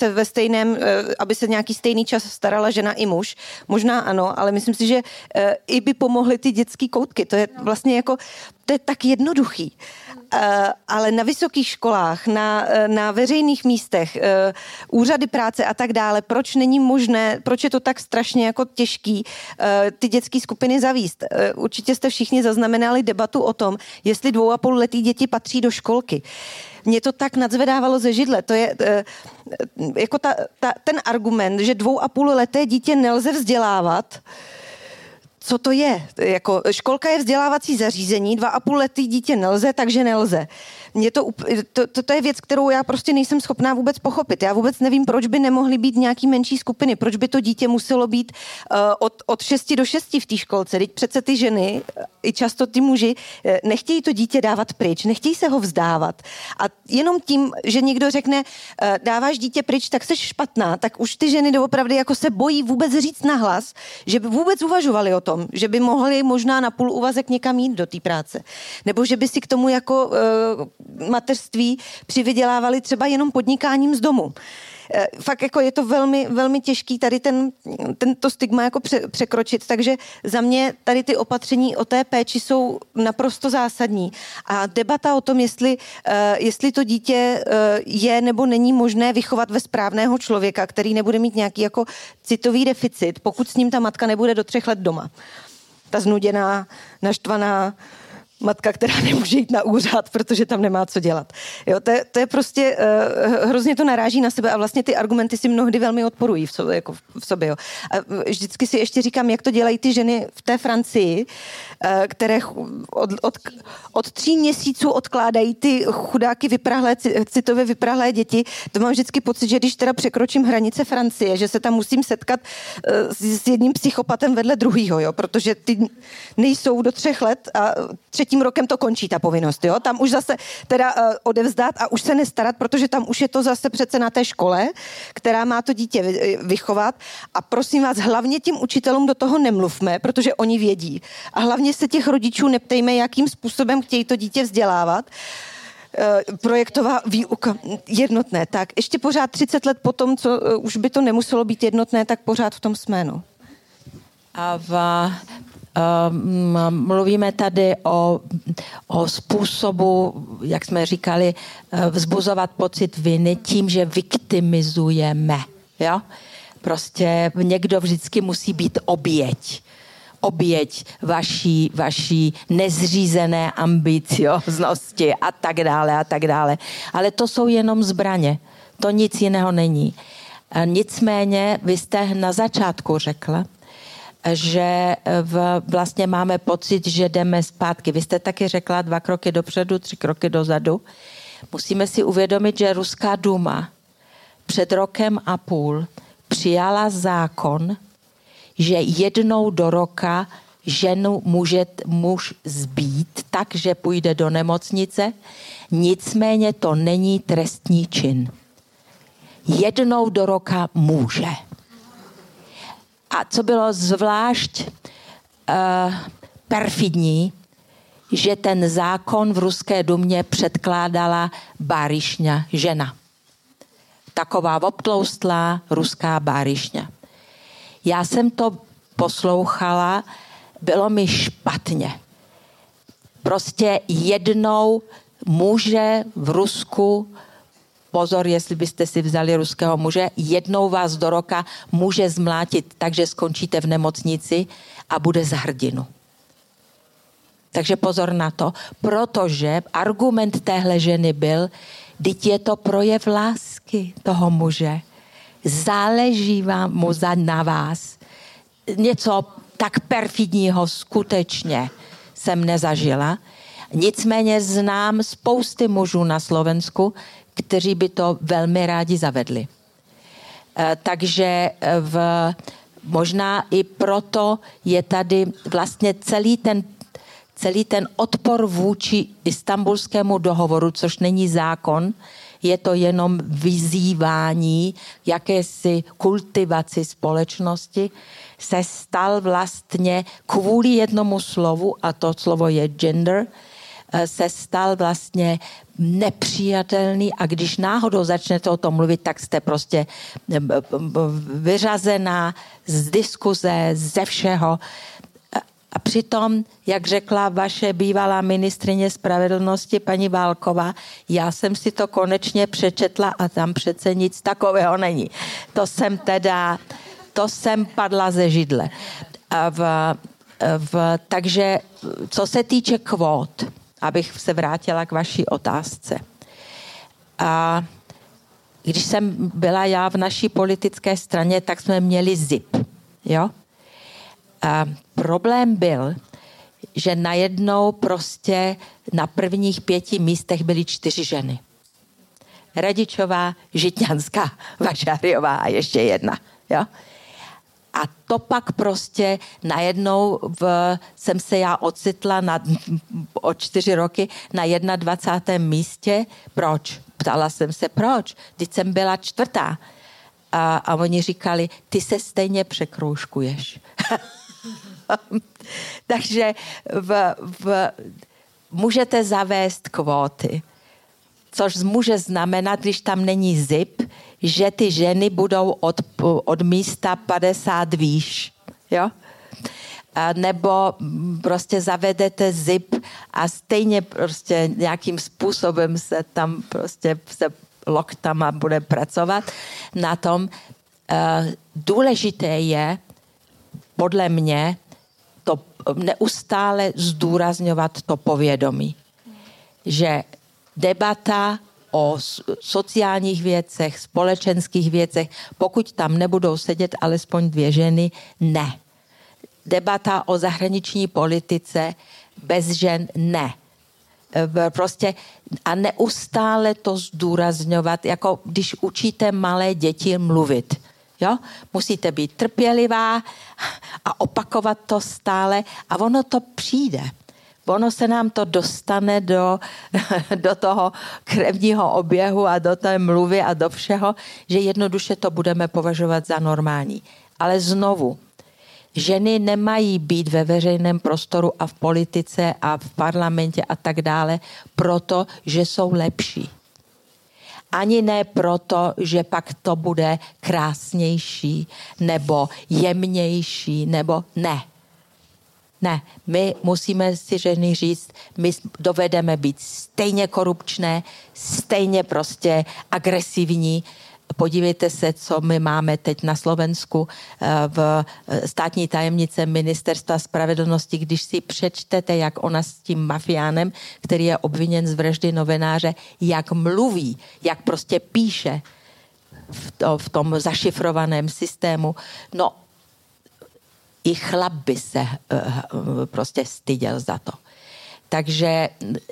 aby se nějaký stejný čas starala žena i muž. Možná ano, ale myslím si, že i by pomohly ty dětský koutky. To je vlastně jako to je tak jednoduchý. Ale na vysokých školách, na veřejných místech, úřady práce a tak dále, proč není možné, proč je to tak strašně jako těžký ty dětské skupiny zavíst? Určitě jste všichni zaznamenali debatu o tom, jestli 2,5letý děti patří do školky. Mě to tak nadzvedávalo ze židle. To je jako ten argument, že 2,5leté dítě nelze vzdělávat. Co to je? Jako, školka je vzdělávací zařízení, 2,5letý dítě nelze, takže nelze. To je věc, kterou já prostě nejsem schopná vůbec pochopit. Já vůbec nevím, proč by nemohly být nějaký menší skupiny, proč by to dítě muselo být od 6 do 6 v té školce. Teď přece ty ženy, i často ty muži, nechtějí to dítě dávat pryč, nechtějí se ho vzdávat. A jenom tím, že někdo řekne, dáváš dítě pryč, tak jsi špatná, tak už ty ženy doopravdy jako se bojí vůbec říct nahlas, že by vůbec uvažovali o tom, že by mohli možná na půl úvazek někam jít do té práce. Nebo že by si k tomu jako mateřství přivydělávali třeba jenom podnikáním z domu. fakt jako je to velmi, velmi těžký tady to stigma jako překročit, takže za mě tady ty opatření o té péči jsou naprosto zásadní. A debata o tom, jestli to dítě je nebo není možné vychovat ve správného člověka, který nebude mít nějaký jako citový deficit, pokud s ním ta matka nebude do 3 let doma. Ta znuděná, naštvaná matka, která nemůže jít na úřad, protože tam nemá co dělat. Jo, to je prostě, hrozně to naráží na sebe a vlastně ty argumenty si mnohdy velmi odporují v sobě. Jo. A vždycky si ještě říkám, jak to dělají ty ženy v té Francii, které od 3 měsíců odkládají ty chudáky citově vyprahlé děti. To mám vždycky pocit, že když teda překročím hranice Francie, že se tam musím setkat s jedním psychopatem vedle druhýho, jo, protože ty nejsou do 3 let a 3. rokem to končí ta povinnost, jo? Tam už zase teda odevzdat a už se nestarat, protože tam už je to zase přece na té škole, která má to dítě vychovat a prosím vás, hlavně tím učitelům do toho nemluvme, protože oni vědí. A hlavně se těch rodičů neptejme, jakým způsobem chtějí to dítě vzdělávat. Projektová výuka jednotné, tak ještě pořád 30 let potom, co už by to nemuselo být jednotné, tak pořád v tom jsme, no. A mluvíme tady o způsobu, jak jsme říkali, vzbuzovat pocit viny tím, že viktimizujeme. Jo? Prostě někdo vždycky musí být oběť vaší nezřízené ambicioznosti a tak dále. Ale to jsou jenom zbraně. To nic jiného není. Nicméně vy jste na začátku řekla, že vlastně máme pocit, že jdeme zpátky. Vy jste taky řekla 2 kroky dopředu, 3 kroky dozadu. Musíme si uvědomit, že Ruská duma před 1,5 roku přijala zákon, že jednou do roka ženu může muž zbít tak, že půjde do nemocnice, nicméně to není trestní čin. Jednou do roka může. A co bylo zvlášť perfidní, že ten zákon v Ruské dumě předkládala Baryšňa, žena. Taková obtloustlá ruská Baryšňa. Já jsem to poslouchala, bylo mi špatně. Prostě jednou muže v Rusku, pozor, jestli byste si vzali ruského muže, jednou vás do roka může zmlátit, takže skončíte v nemocnici a bude za hrdinu. Takže pozor na to, protože argument téhle ženy byl, vždyť je to projev lásky toho muže. Záleží mu na vás. Něco tak perfidního skutečně jsem nezažila. Nicméně znám spousty mužů na Slovensku, kteří by to velmi rádi zavedli. Takže možná i proto je tady vlastně celý ten odpor vůči Istanbulskému dohovoru, což není zákon, je to jenom vyzývání, jakési kultivaci společnosti, se stal vlastně kvůli jednomu slovu, a to slovo je gender, se stal vlastně nepřijatelný a když náhodou začnete o tom mluvit, tak jste prostě vyřazená z diskuze, ze všeho. A přitom, jak řekla vaše bývalá ministryně spravedlnosti, paní Válková, já jsem si to konečně přečetla a tam přece nic takového není. To jsem padla ze židle. Takže co se týče kvót, abych se vrátila k vaší otázce. A když jsem byla já v naší politické straně, tak jsme měli ZIP. Jo? A problém byl, že najednou prostě na prvních 5 místech byly 4 ženy. Radičová, Žitňanská, Vašáriová a ještě jedna. Jo? A to pak prostě najednou jsem se já ocitla o 4 roky na 21. místě. Proč? Ptala jsem se, proč? Teď jsem byla 4. A oni říkali, ty se stejně překroužkuješ. Takže můžete zavést kvóty, což může znamenat, když tam není ZIP, že ty ženy budou od místa 50 výš, jo? Nebo prostě zavedete zip a stejně prostě nějakým způsobem se tam prostě se loktama bude pracovat na tom. Důležité je podle mě to neustále zdůrazňovat to povědomí, že debata o sociálních věcech, společenských věcech, pokud tam nebudou sedět alespoň 2 ženy, ne. Debata o zahraniční politice bez žen, ne. Prostě a neustále to zdůrazňovat, jako když učíte malé děti mluvit. Jo? Musíte být trpělivá a opakovat to stále a ono to přijde. Ono se nám to dostane do toho krevního oběhu a do té mluvy a do všeho, že jednoduše to budeme považovat za normální. Ale znovu, ženy nemají být ve veřejném prostoru a v politice a v parlamentě a tak dále proto, že jsou lepší. Ani ne proto, že pak to bude krásnější nebo jemnější, nebo ne. Ne, my musíme si ženy říct, my dovedeme být stejně korupčné, stejně prostě agresivní. Podívejte se, co my máme teď na Slovensku v státní tajemnice Ministerstva spravedlnosti, když si přečtete, jak ona s tím mafiánem, který je obviněn z vraždy novináře, jak mluví, jak prostě píše v tom zašifrovaném systému. No, i chlap by se prostě styděl za to. Takže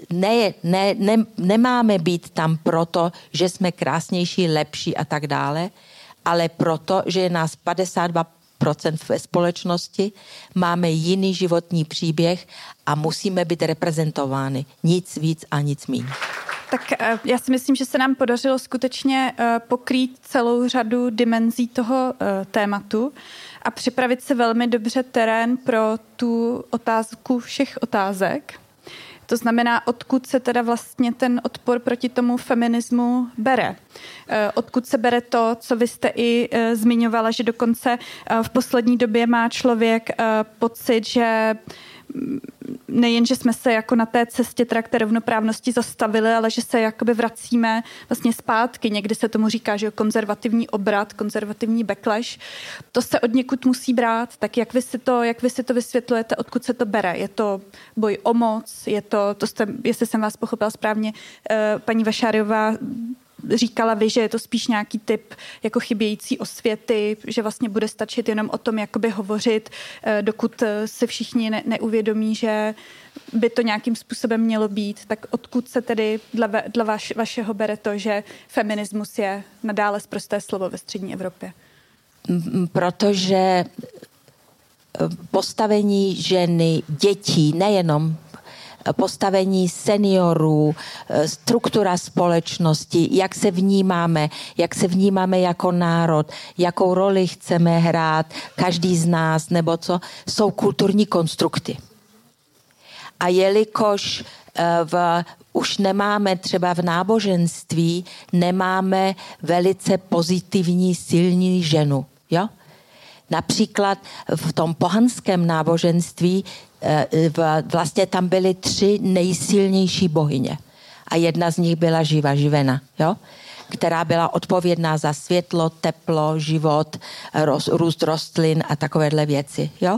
nemáme být tam proto, že jsme krásnější, lepší a tak dále, ale proto, že je nás 52% ve společnosti, máme jiný životní příběh a musíme být reprezentovány. Nic víc a nic míň. Tak já si myslím, že se nám podařilo skutečně pokrýt celou řadu dimenzí toho tématu a připravit si velmi dobře terén pro tu otázku všech otázek. To znamená, odkud se teda vlastně ten odpor proti tomu feminismu bere. Odkud se bere to, co vy jste i zmiňovala, že dokonce v poslední době má člověk pocit, že nejen, že jsme se jako na té cestě teda k té rovnoprávnosti zastavili, ale že se jakoby vracíme vlastně zpátky. Někdy se tomu říká, že konzervativní obrat, konzervativní backlash. To se od někud musí brát. Tak jak vy si to vysvětlujete, odkud se to bere? Je to boj o moc? Je to jste, jestli jsem vás pochopila správně, paní Vašáriová říkala vy, že je to spíš nějaký typ jako chybějící osvěty, že vlastně bude stačit jenom o tom jakoby hovořit, dokud se všichni neuvědomí, že by to nějakým způsobem mělo být. Tak odkud se tedy dle vašeho bere to, že feminismus je nadále sprosté slovo ve střední Evropě? Protože postavení ženy, dětí, nejenom postavení seniorů, struktura společnosti, jak se vnímáme jako národ, jakou roli chceme hrát, každý z nás, nebo co, jsou kulturní konstrukty. A jelikož už nemáme třeba v náboženství, nemáme velice pozitivní, silní ženu, jo? Například v tom pohanském náboženství vlastně tam byly 3 nejsilnější bohyně. A jedna z nich byla živena, jo? Která byla odpovědná za světlo, teplo, život, růst rostlin a takovéhle věci. Jo?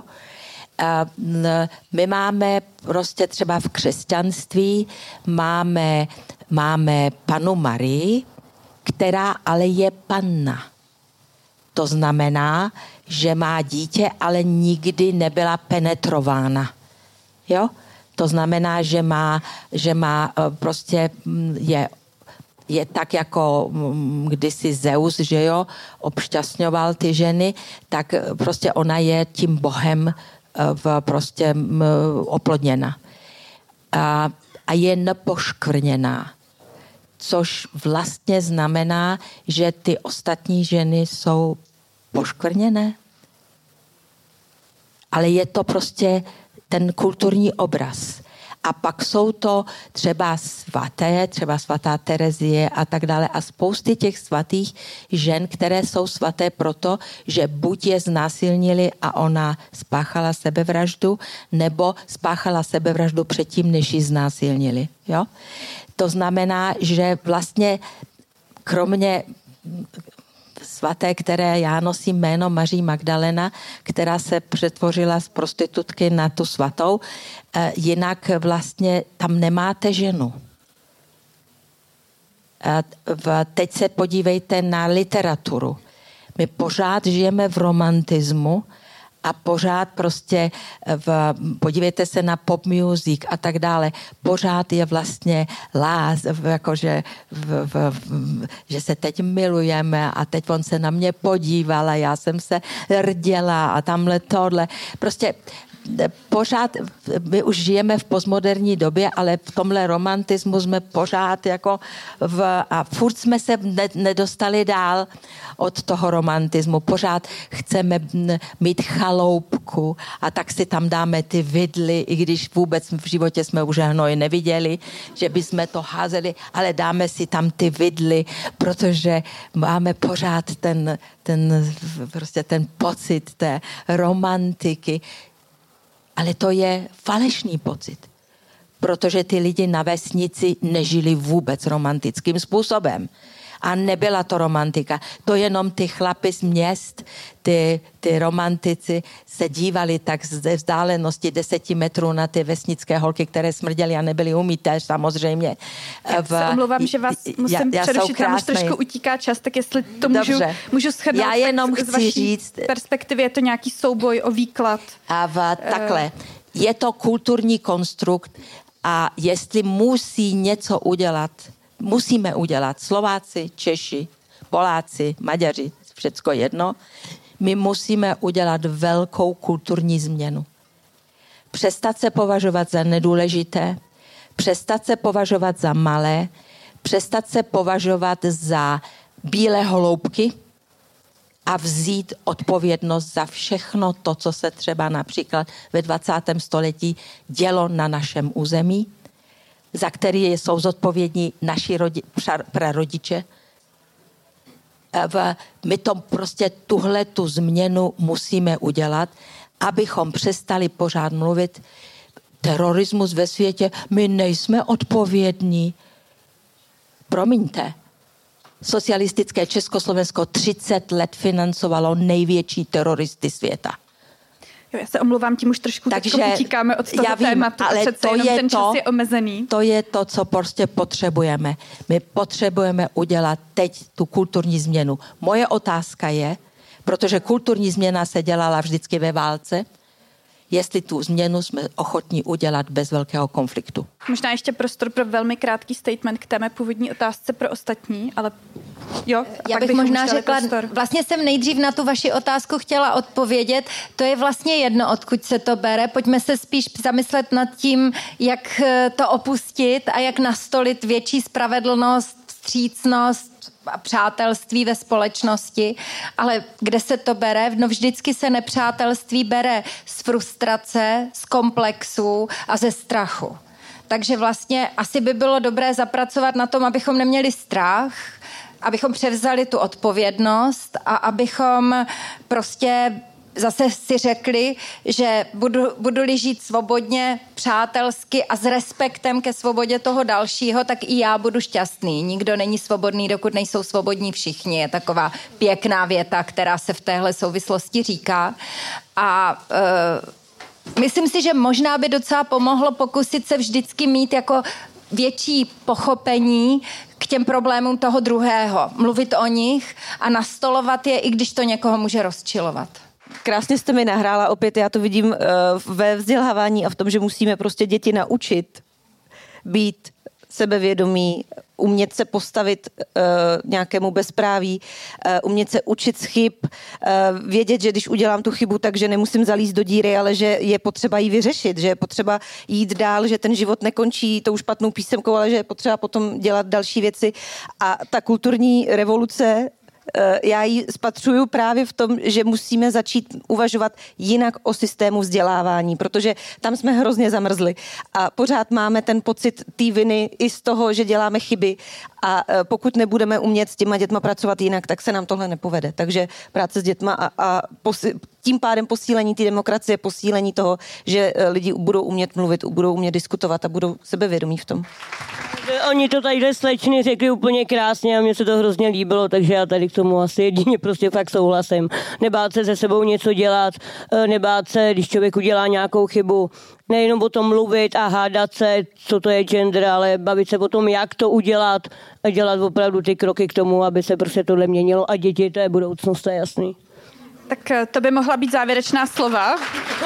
My máme prostě třeba v křesťanství máme Pannu Marii, která ale je panna. To znamená, že má dítě, ale nikdy nebyla penetrována. Jo? To znamená, že má prostě je tak jako kdysi Zeus, že jo, obšťastňoval ty ženy, tak prostě ona je tím bohem prostě oplodněna. A je nepoškvrněná. Což vlastně znamená, že ty ostatní ženy jsou poškvrněné. Ale je to prostě ten kulturní obraz. A pak jsou to třeba svaté, třeba svatá Terezie a tak dále. A spousty těch svatých žen, které jsou svaté proto, že buď je znásilnili a ona spáchala sebevraždu, nebo spáchala sebevraždu předtím, než ji znásilnili. Jo? To znamená, že vlastně kromě svaté, které já nosím jméno Maří Magdalena, která se přetvořila z prostitutky na tu svatou, jinak vlastně tam nemáte ženu. Teď se podívejte na literaturu. My pořád žijeme v romantismu a pořád prostě, podívejte se na pop music a tak dále, pořád je vlastně jakože že se teď milujeme a teď on se na mě podíval a já jsem se rděla a tamhle tohle. Prostě pořád, my už žijeme v postmoderní době, ale v tomhle romantismu jsme pořád jako a furt jsme se nedostali dál od toho romantismu. Pořád chceme mít chaloupku a tak si tam dáme ty vidly, i když vůbec v životě jsme už hnoj neviděli, že bychom to házeli, ale dáme si tam ty vidly, protože máme pořád ten pocit té romantiky. Ale to je falešný pocit, protože ty lidi na vesnici nežili vůbec romantickým způsobem. A nebyla to romantika. To jenom ty chlapi z měst, ty romantici se dívali tak ze vzdálenosti 10 metrů na ty vesnické holky, které smrděly a nebyly umyté samozřejmě. Já se omlouvám, že vás musím přerušit, tam už trošku utíká čas, tak jestli to můžu shrnout. Já jenom chci říct. Perspektivy je to nějaký souboj o výklad. A takhle. Je to kulturní konstrukt a jestli musí něco udělat, musíme udělat Slováci, Češi, Poláci, Maďaři, všecko jedno. My musíme udělat velkou kulturní změnu. Přestat se považovat za nedůležité, přestat se považovat za malé, přestat se považovat za bílé holoubky a vzít odpovědnost za všechno to, co se třeba například ve 20. století dělo na našem území, za který jsou zodpovědní naši prarodiče. My to prostě tu změnu musíme udělat, abychom přestali pořád mluvit terorismus ve světě. My nejsme odpovědní. Promiňte. Socialistické Československo 30 let financovalo největší teroristy světa. Já se omlouvám, tím už trošku utíkáme od toho tématu, ale přece jenom ten čas je omezený. To je to, co prostě potřebujeme. My potřebujeme udělat teď tu kulturní změnu. Moje otázka je, protože kulturní změna se dělala vždycky ve válce, jestli tu změnu jsme ochotní udělat bez velkého konfliktu. Možná ještě prostor pro velmi krátký statement k té mé původní otázce pro ostatní, ale jo. Já bych možná řekla, vlastně jsem nejdřív na tu vaši otázku chtěla odpovědět, to je vlastně jedno, odkud se to bere, pojďme se spíš zamyslet nad tím, jak to opustit a jak nastolit větší spravedlnost, vstřícnost a přátelství ve společnosti, ale kde se to bere? No vždycky se nepřátelství bere z frustrace, z komplexu a ze strachu. Takže vlastně asi by bylo dobré zapracovat na tom, abychom neměli strach, abychom převzali tu odpovědnost a abychom prostě zase si řekli, že budu-li žít svobodně, přátelsky a s respektem ke svobodě toho dalšího, tak i já budu šťastný. Nikdo není svobodný, dokud nejsou svobodní všichni. Je taková pěkná věta, která se v téhle souvislosti říká. A myslím si, že možná by docela pomohlo pokusit se vždycky mít jako větší pochopení k těm problémům toho druhého. Mluvit o nich a nastolovat je, i když to někoho může rozčilovat. Krásně jste mi nahrála opět, já to vidím ve vzdělávání a v tom, že musíme prostě děti naučit být sebevědomí, umět se postavit nějakému bezpráví, umět se učit z chyb, vědět, že když udělám tu chybu, takže nemusím zalízt do díry, ale že je potřeba ji vyřešit, že je potřeba jít dál, že ten život nekončí tou špatnou písemkou, ale že je potřeba potom dělat další věci. A ta kulturní revoluce Já ji spatřuju právě v tom, že musíme začít uvažovat jinak o systému vzdělávání, protože tam jsme hrozně zamrzli a pořád máme ten pocit té viny i z toho, že děláme chyby a pokud nebudeme umět s těma dětma pracovat jinak, tak se nám tohle nepovede. Takže práce s dětma a tím pádem posílení té demokracie, posílení toho, že lidi budou umět mluvit, budou umět diskutovat a budou sebevědomí v tom. Oni to tady slečny řekli úplně krásně a mně se to hrozně líbilo, takže já tady k tomu asi jedině prostě fakt souhlasím. Nebát se se sebou něco dělat, nebát se, když člověk udělá nějakou chybu, nejenom o tom mluvit a hádat se, co to je gender, ale bavit se o tom, jak to udělat a dělat opravdu ty kroky k tomu, aby se prostě tohle měnilo a děti, to je budoucnost, to je jasný. Tak to by mohla být závěrečná slova.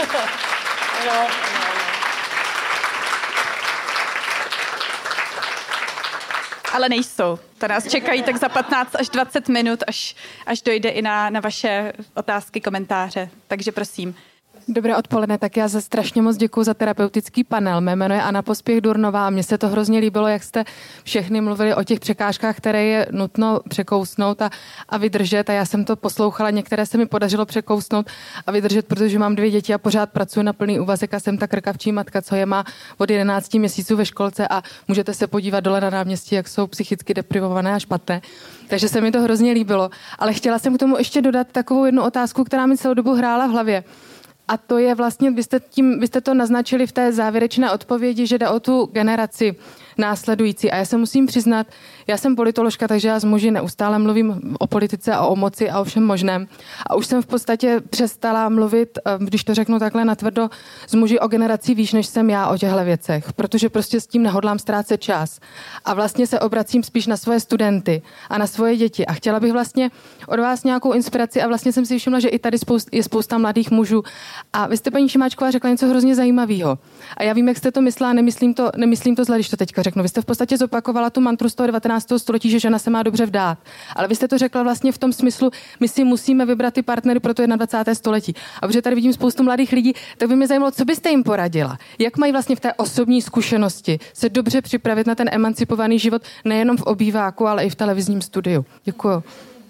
Ale nejsou. To nás čekají tak za 15 až 20 minut, až dojde i na vaše otázky, komentáře. Takže prosím. Dobré odpoledne, tak já za strašně moc děkuji za terapeutický panel. Mé jméno je Anna Pospěch-Durnová a mně se to hrozně líbilo, jak jste všechny mluvili o těch překážkách, které je nutno překousnout a vydržet. A já jsem to poslouchala, některé se mi podařilo překousnout a vydržet, protože mám 2 děti a pořád pracuji na plný úvazek a jsem ta krkavčí matka, co je má od 11 měsíců ve školce a můžete se podívat dole na náměstí, jak jsou psychicky deprivované a špatné. Takže se mi to hrozně líbilo. Ale chtěla jsem k tomu ještě dodat takovou jednu otázku, která mi celou dobu hrála v hlavě. A to je vlastně, vy jste to naznačili v té závěrečné odpovědi, že jde o tu generaci následující. A já se musím přiznat, já jsem politoložka, takže já s muži neustále mluvím o politice a o moci a o všem možném. A už jsem v podstatě přestala mluvit, když to řeknu takhle natvrdo, s muži o generaci výš, než jsem já o těchto věcech, protože prostě s tím nehodlám ztrácet čas. A vlastně se obracím spíš na svoje studenty a na svoje děti. A chtěla bych vlastně od vás nějakou inspiraci a vlastně jsem si všimla, že i tady je spousta mladých mužů. A vy jste, paní Šimáčková, řekla něco hrozně zajímavého. A já vím, jak jste to myslela, nemyslím to zle, když to teďka řeknu. Vy jste v podstatě zopakovala tu mantru z toho 19. století, že žena se má dobře vdát. Ale vy jste to řekla vlastně v tom smyslu, my si musíme vybrat ty partnery pro to 21. století. A protože tady vidím spoustu mladých lidí, tak by mě zajímalo, co byste jim poradila. Jak mají vlastně v té osobní zkušenosti se dobře připravit na ten emancipovaný život nejenom v obýváku, ale i v televizním studiu. Děkuju.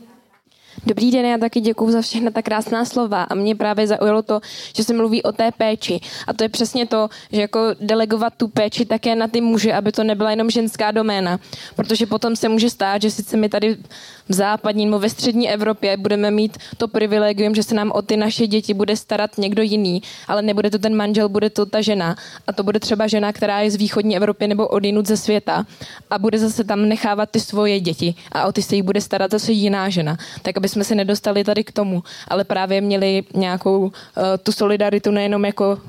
Dobrý den, já taky děkuju za všechna ta krásná slova a mě právě zaujalo to, že se mluví o té péči a to je přesně to, že jako delegovat tu péči také na ty muže, aby to nebyla jenom ženská doména, protože potom se může stát, že sice my tady v západní nebo ve střední Evropě budeme mít to privilegium, že se nám o ty naše děti bude starat někdo jiný, ale nebude to ten manžel, bude to ta žena a to bude třeba žena, která je z východní Evropy nebo odjinud ze světa a bude zase tam nechávat ty svoje děti a o ty se jí bude starat zase jiná žena, tak aby jsme se nedostali tady k tomu, ale právě měli nějakou tu solidaritu nejenom jako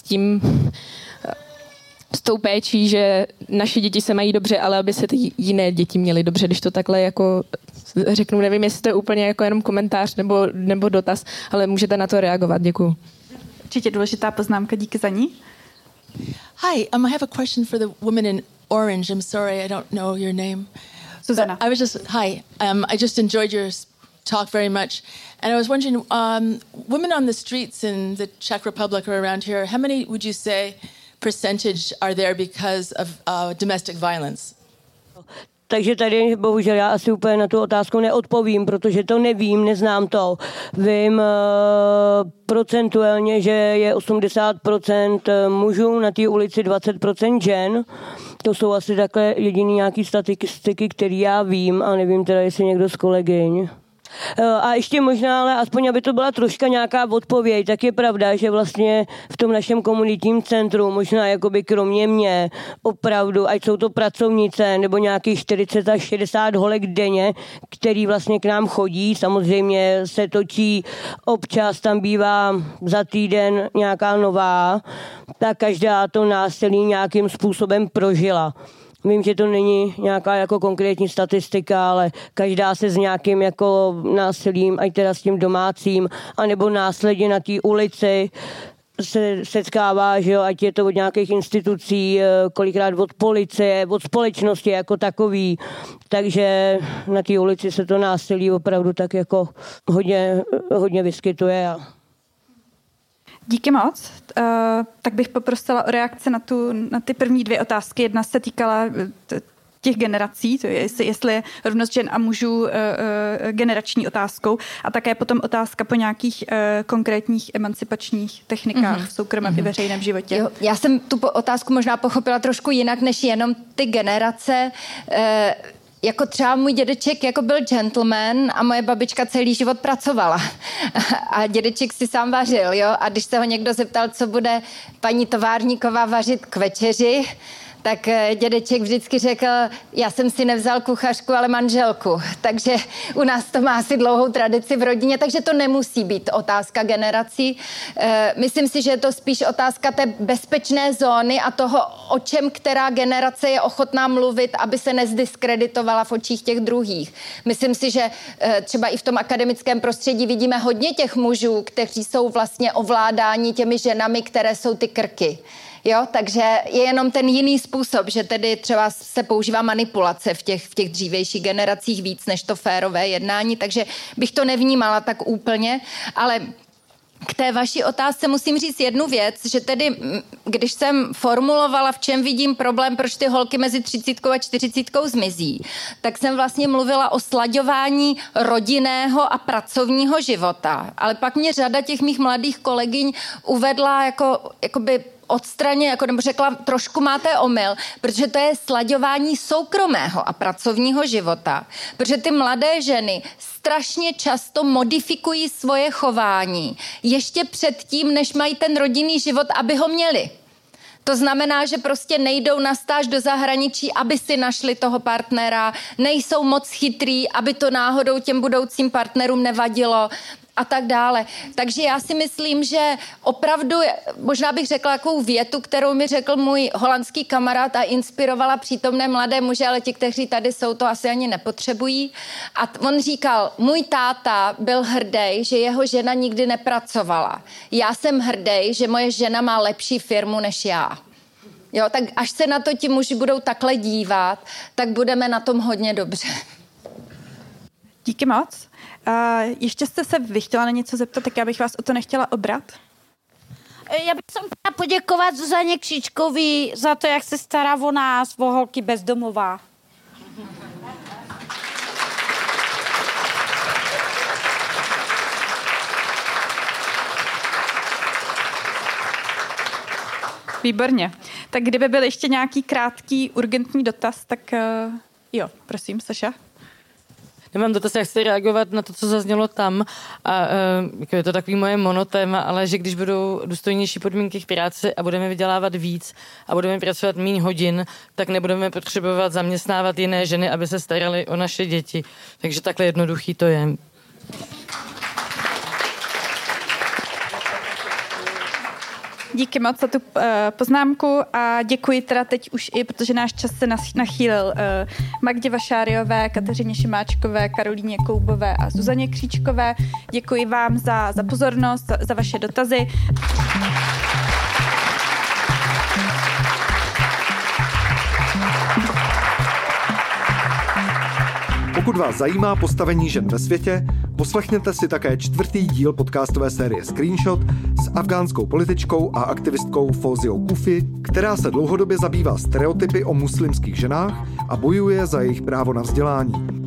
s tou péčí, že naše děti se mají dobře, ale aby se ty jiné děti měly dobře, když to takhle jako řeknu, nevím, jestli to je úplně jako jenom komentář nebo dotaz, ale můžete na to reagovat. Děkuju. Určitě důležitá poznámka, díky za ní. Hi, I have a question for the woman in orange. I'm sorry, I don't know your name. Susanna. I just enjoyed your talk very much. And I was wondering, women on the streets in the Czech Republic or around here, how many would you say percentage are there because of domestic violence? Takže tady bohužel já asi úplně na tu otázku neodpovím, protože to nevím, neznám to. Vím procentuálně, že je 80% mužů, na té ulici 20% žen. To jsou asi takhle jediný nějaký statistiky, které já vím a nevím teda, jestli někdo z kolegyň. A ještě možná, ale aspoň, aby to byla troška nějaká odpověď, tak je pravda, že vlastně v tom našem komunitním centru, možná jakoby kromě mě, opravdu, ať jsou to pracovnice nebo nějakých 40 až 60 holek denně, který vlastně k nám chodí, samozřejmě se točí, občas tam bývá za týden nějaká nová, tak každá to násilí nějakým způsobem prožila. Vím, že to není nějaká jako konkrétní statistika, ale každá se s nějakým jako násilím, ať teda s tím domácím, anebo následně na té ulici se setkává, že jo, ať je to od nějakých institucí, kolikrát od policie, od společnosti jako takový. Takže na té ulici se to násilí opravdu tak jako hodně vyskytuje. Díky moc. Tak bych poprosila o reakce na ty první 2 otázky. Jedna se týkala těch generací, to je, jestli je rovnost žen a mužů generační otázkou a také potom otázka po nějakých konkrétních emancipačních technikách v soukromém i veřejném životě. Jo, já jsem tu otázku možná pochopila trošku jinak, než jenom ty generace. Jako třeba můj dědeček jako byl gentleman a moje babička celý život pracovala. A dědeček si sám vařil, jo? A když se ho někdo zeptal, co bude paní továrníková vařit k večeři, tak dědeček vždycky řekl, já jsem si nevzal kuchařku, ale manželku. Takže u nás to má asi dlouhou tradici v rodině, takže to nemusí být otázka generací. Myslím si, že je to spíš otázka té bezpečné zóny a toho, o čem která generace je ochotná mluvit, aby se nezdiskreditovala v očích těch druhých. Myslím si, že třeba i v tom akademickém prostředí vidíme hodně těch mužů, kteří jsou vlastně ovládáni těmi ženami, které jsou ty krky. Jo, takže je jenom ten jiný způsob, že tedy třeba se používá manipulace v těch dřívějších generacích víc než to férové jednání, takže bych to nevnímala tak úplně, ale k té vaší otázce musím říct jednu věc, že tedy, když jsem formulovala, v čem vidím problém, proč ty holky mezi 30 a 40 zmizí, tak jsem vlastně mluvila o slaďování rodinného a pracovního života. Ale pak mě řada těch mých mladých kolegyň uvedla jakoby odstraně, jako nebo řekla, trošku máte omyl, protože to je slaďování soukromého a pracovního života. Protože ty mladé ženy strašně často modifikují svoje chování ještě předtím, než mají ten rodinný život, aby ho měli. To znamená, že prostě nejdou na stáž do zahraničí, aby si našli toho partnera, nejsou moc chytrý, aby to náhodou těm budoucím partnerům nevadilo a tak dále. Takže já si myslím, že opravdu, možná bych řekla takovou větu, kterou mi řekl můj holandský kamarád a inspirovala přítomné mladé muže, ale ti, kteří tady jsou, to asi ani nepotřebují. A on říkal, můj táta byl hrdý, že jeho žena nikdy nepracovala. Já jsem hrdý, že moje žena má lepší firmu než já. Jo, tak až se na to ti muži budou takhle dívat, tak budeme na tom hodně dobře. Díky moc. Ještě jste se vy chtěla na něco zeptat, tak já bych vás o to nechtěla obrat. Já bych chtěla poděkovat Zuzaně Kříčkový za to, jak se stará o nás, o holky bezdomová. Výborně. Tak kdyby byl ještě nějaký krátký, urgentní dotaz, tak jo, prosím, Saša. Nemám dotaz, jak chci reagovat na to, co zaznělo tam. A je to takový moje monotéma, ale že když budou důstojnější podmínky v práci a budeme vydělávat víc a budeme pracovat méně hodin, tak nebudeme potřebovat zaměstnávat jiné ženy, aby se starali o naše děti. Takže takhle jednoduchý to je. Díky moc za tu poznámku a děkuji teda teď už i, protože náš čas se nachýlil Magdě Vašáriové, Kateřině Šimáčkové, Karolíně Koubové a Zuzaně Kříčkové. Děkuji vám za pozornost, za vaše dotazy. Pokud vás zajímá postavení žen ve světě, poslechněte si také 4. díl podcastové série Screenshot s afgánskou političkou a aktivistkou Fawziou Kufi, která se dlouhodobě zabývá stereotypy o muslimských ženách a bojuje za jejich právo na vzdělání.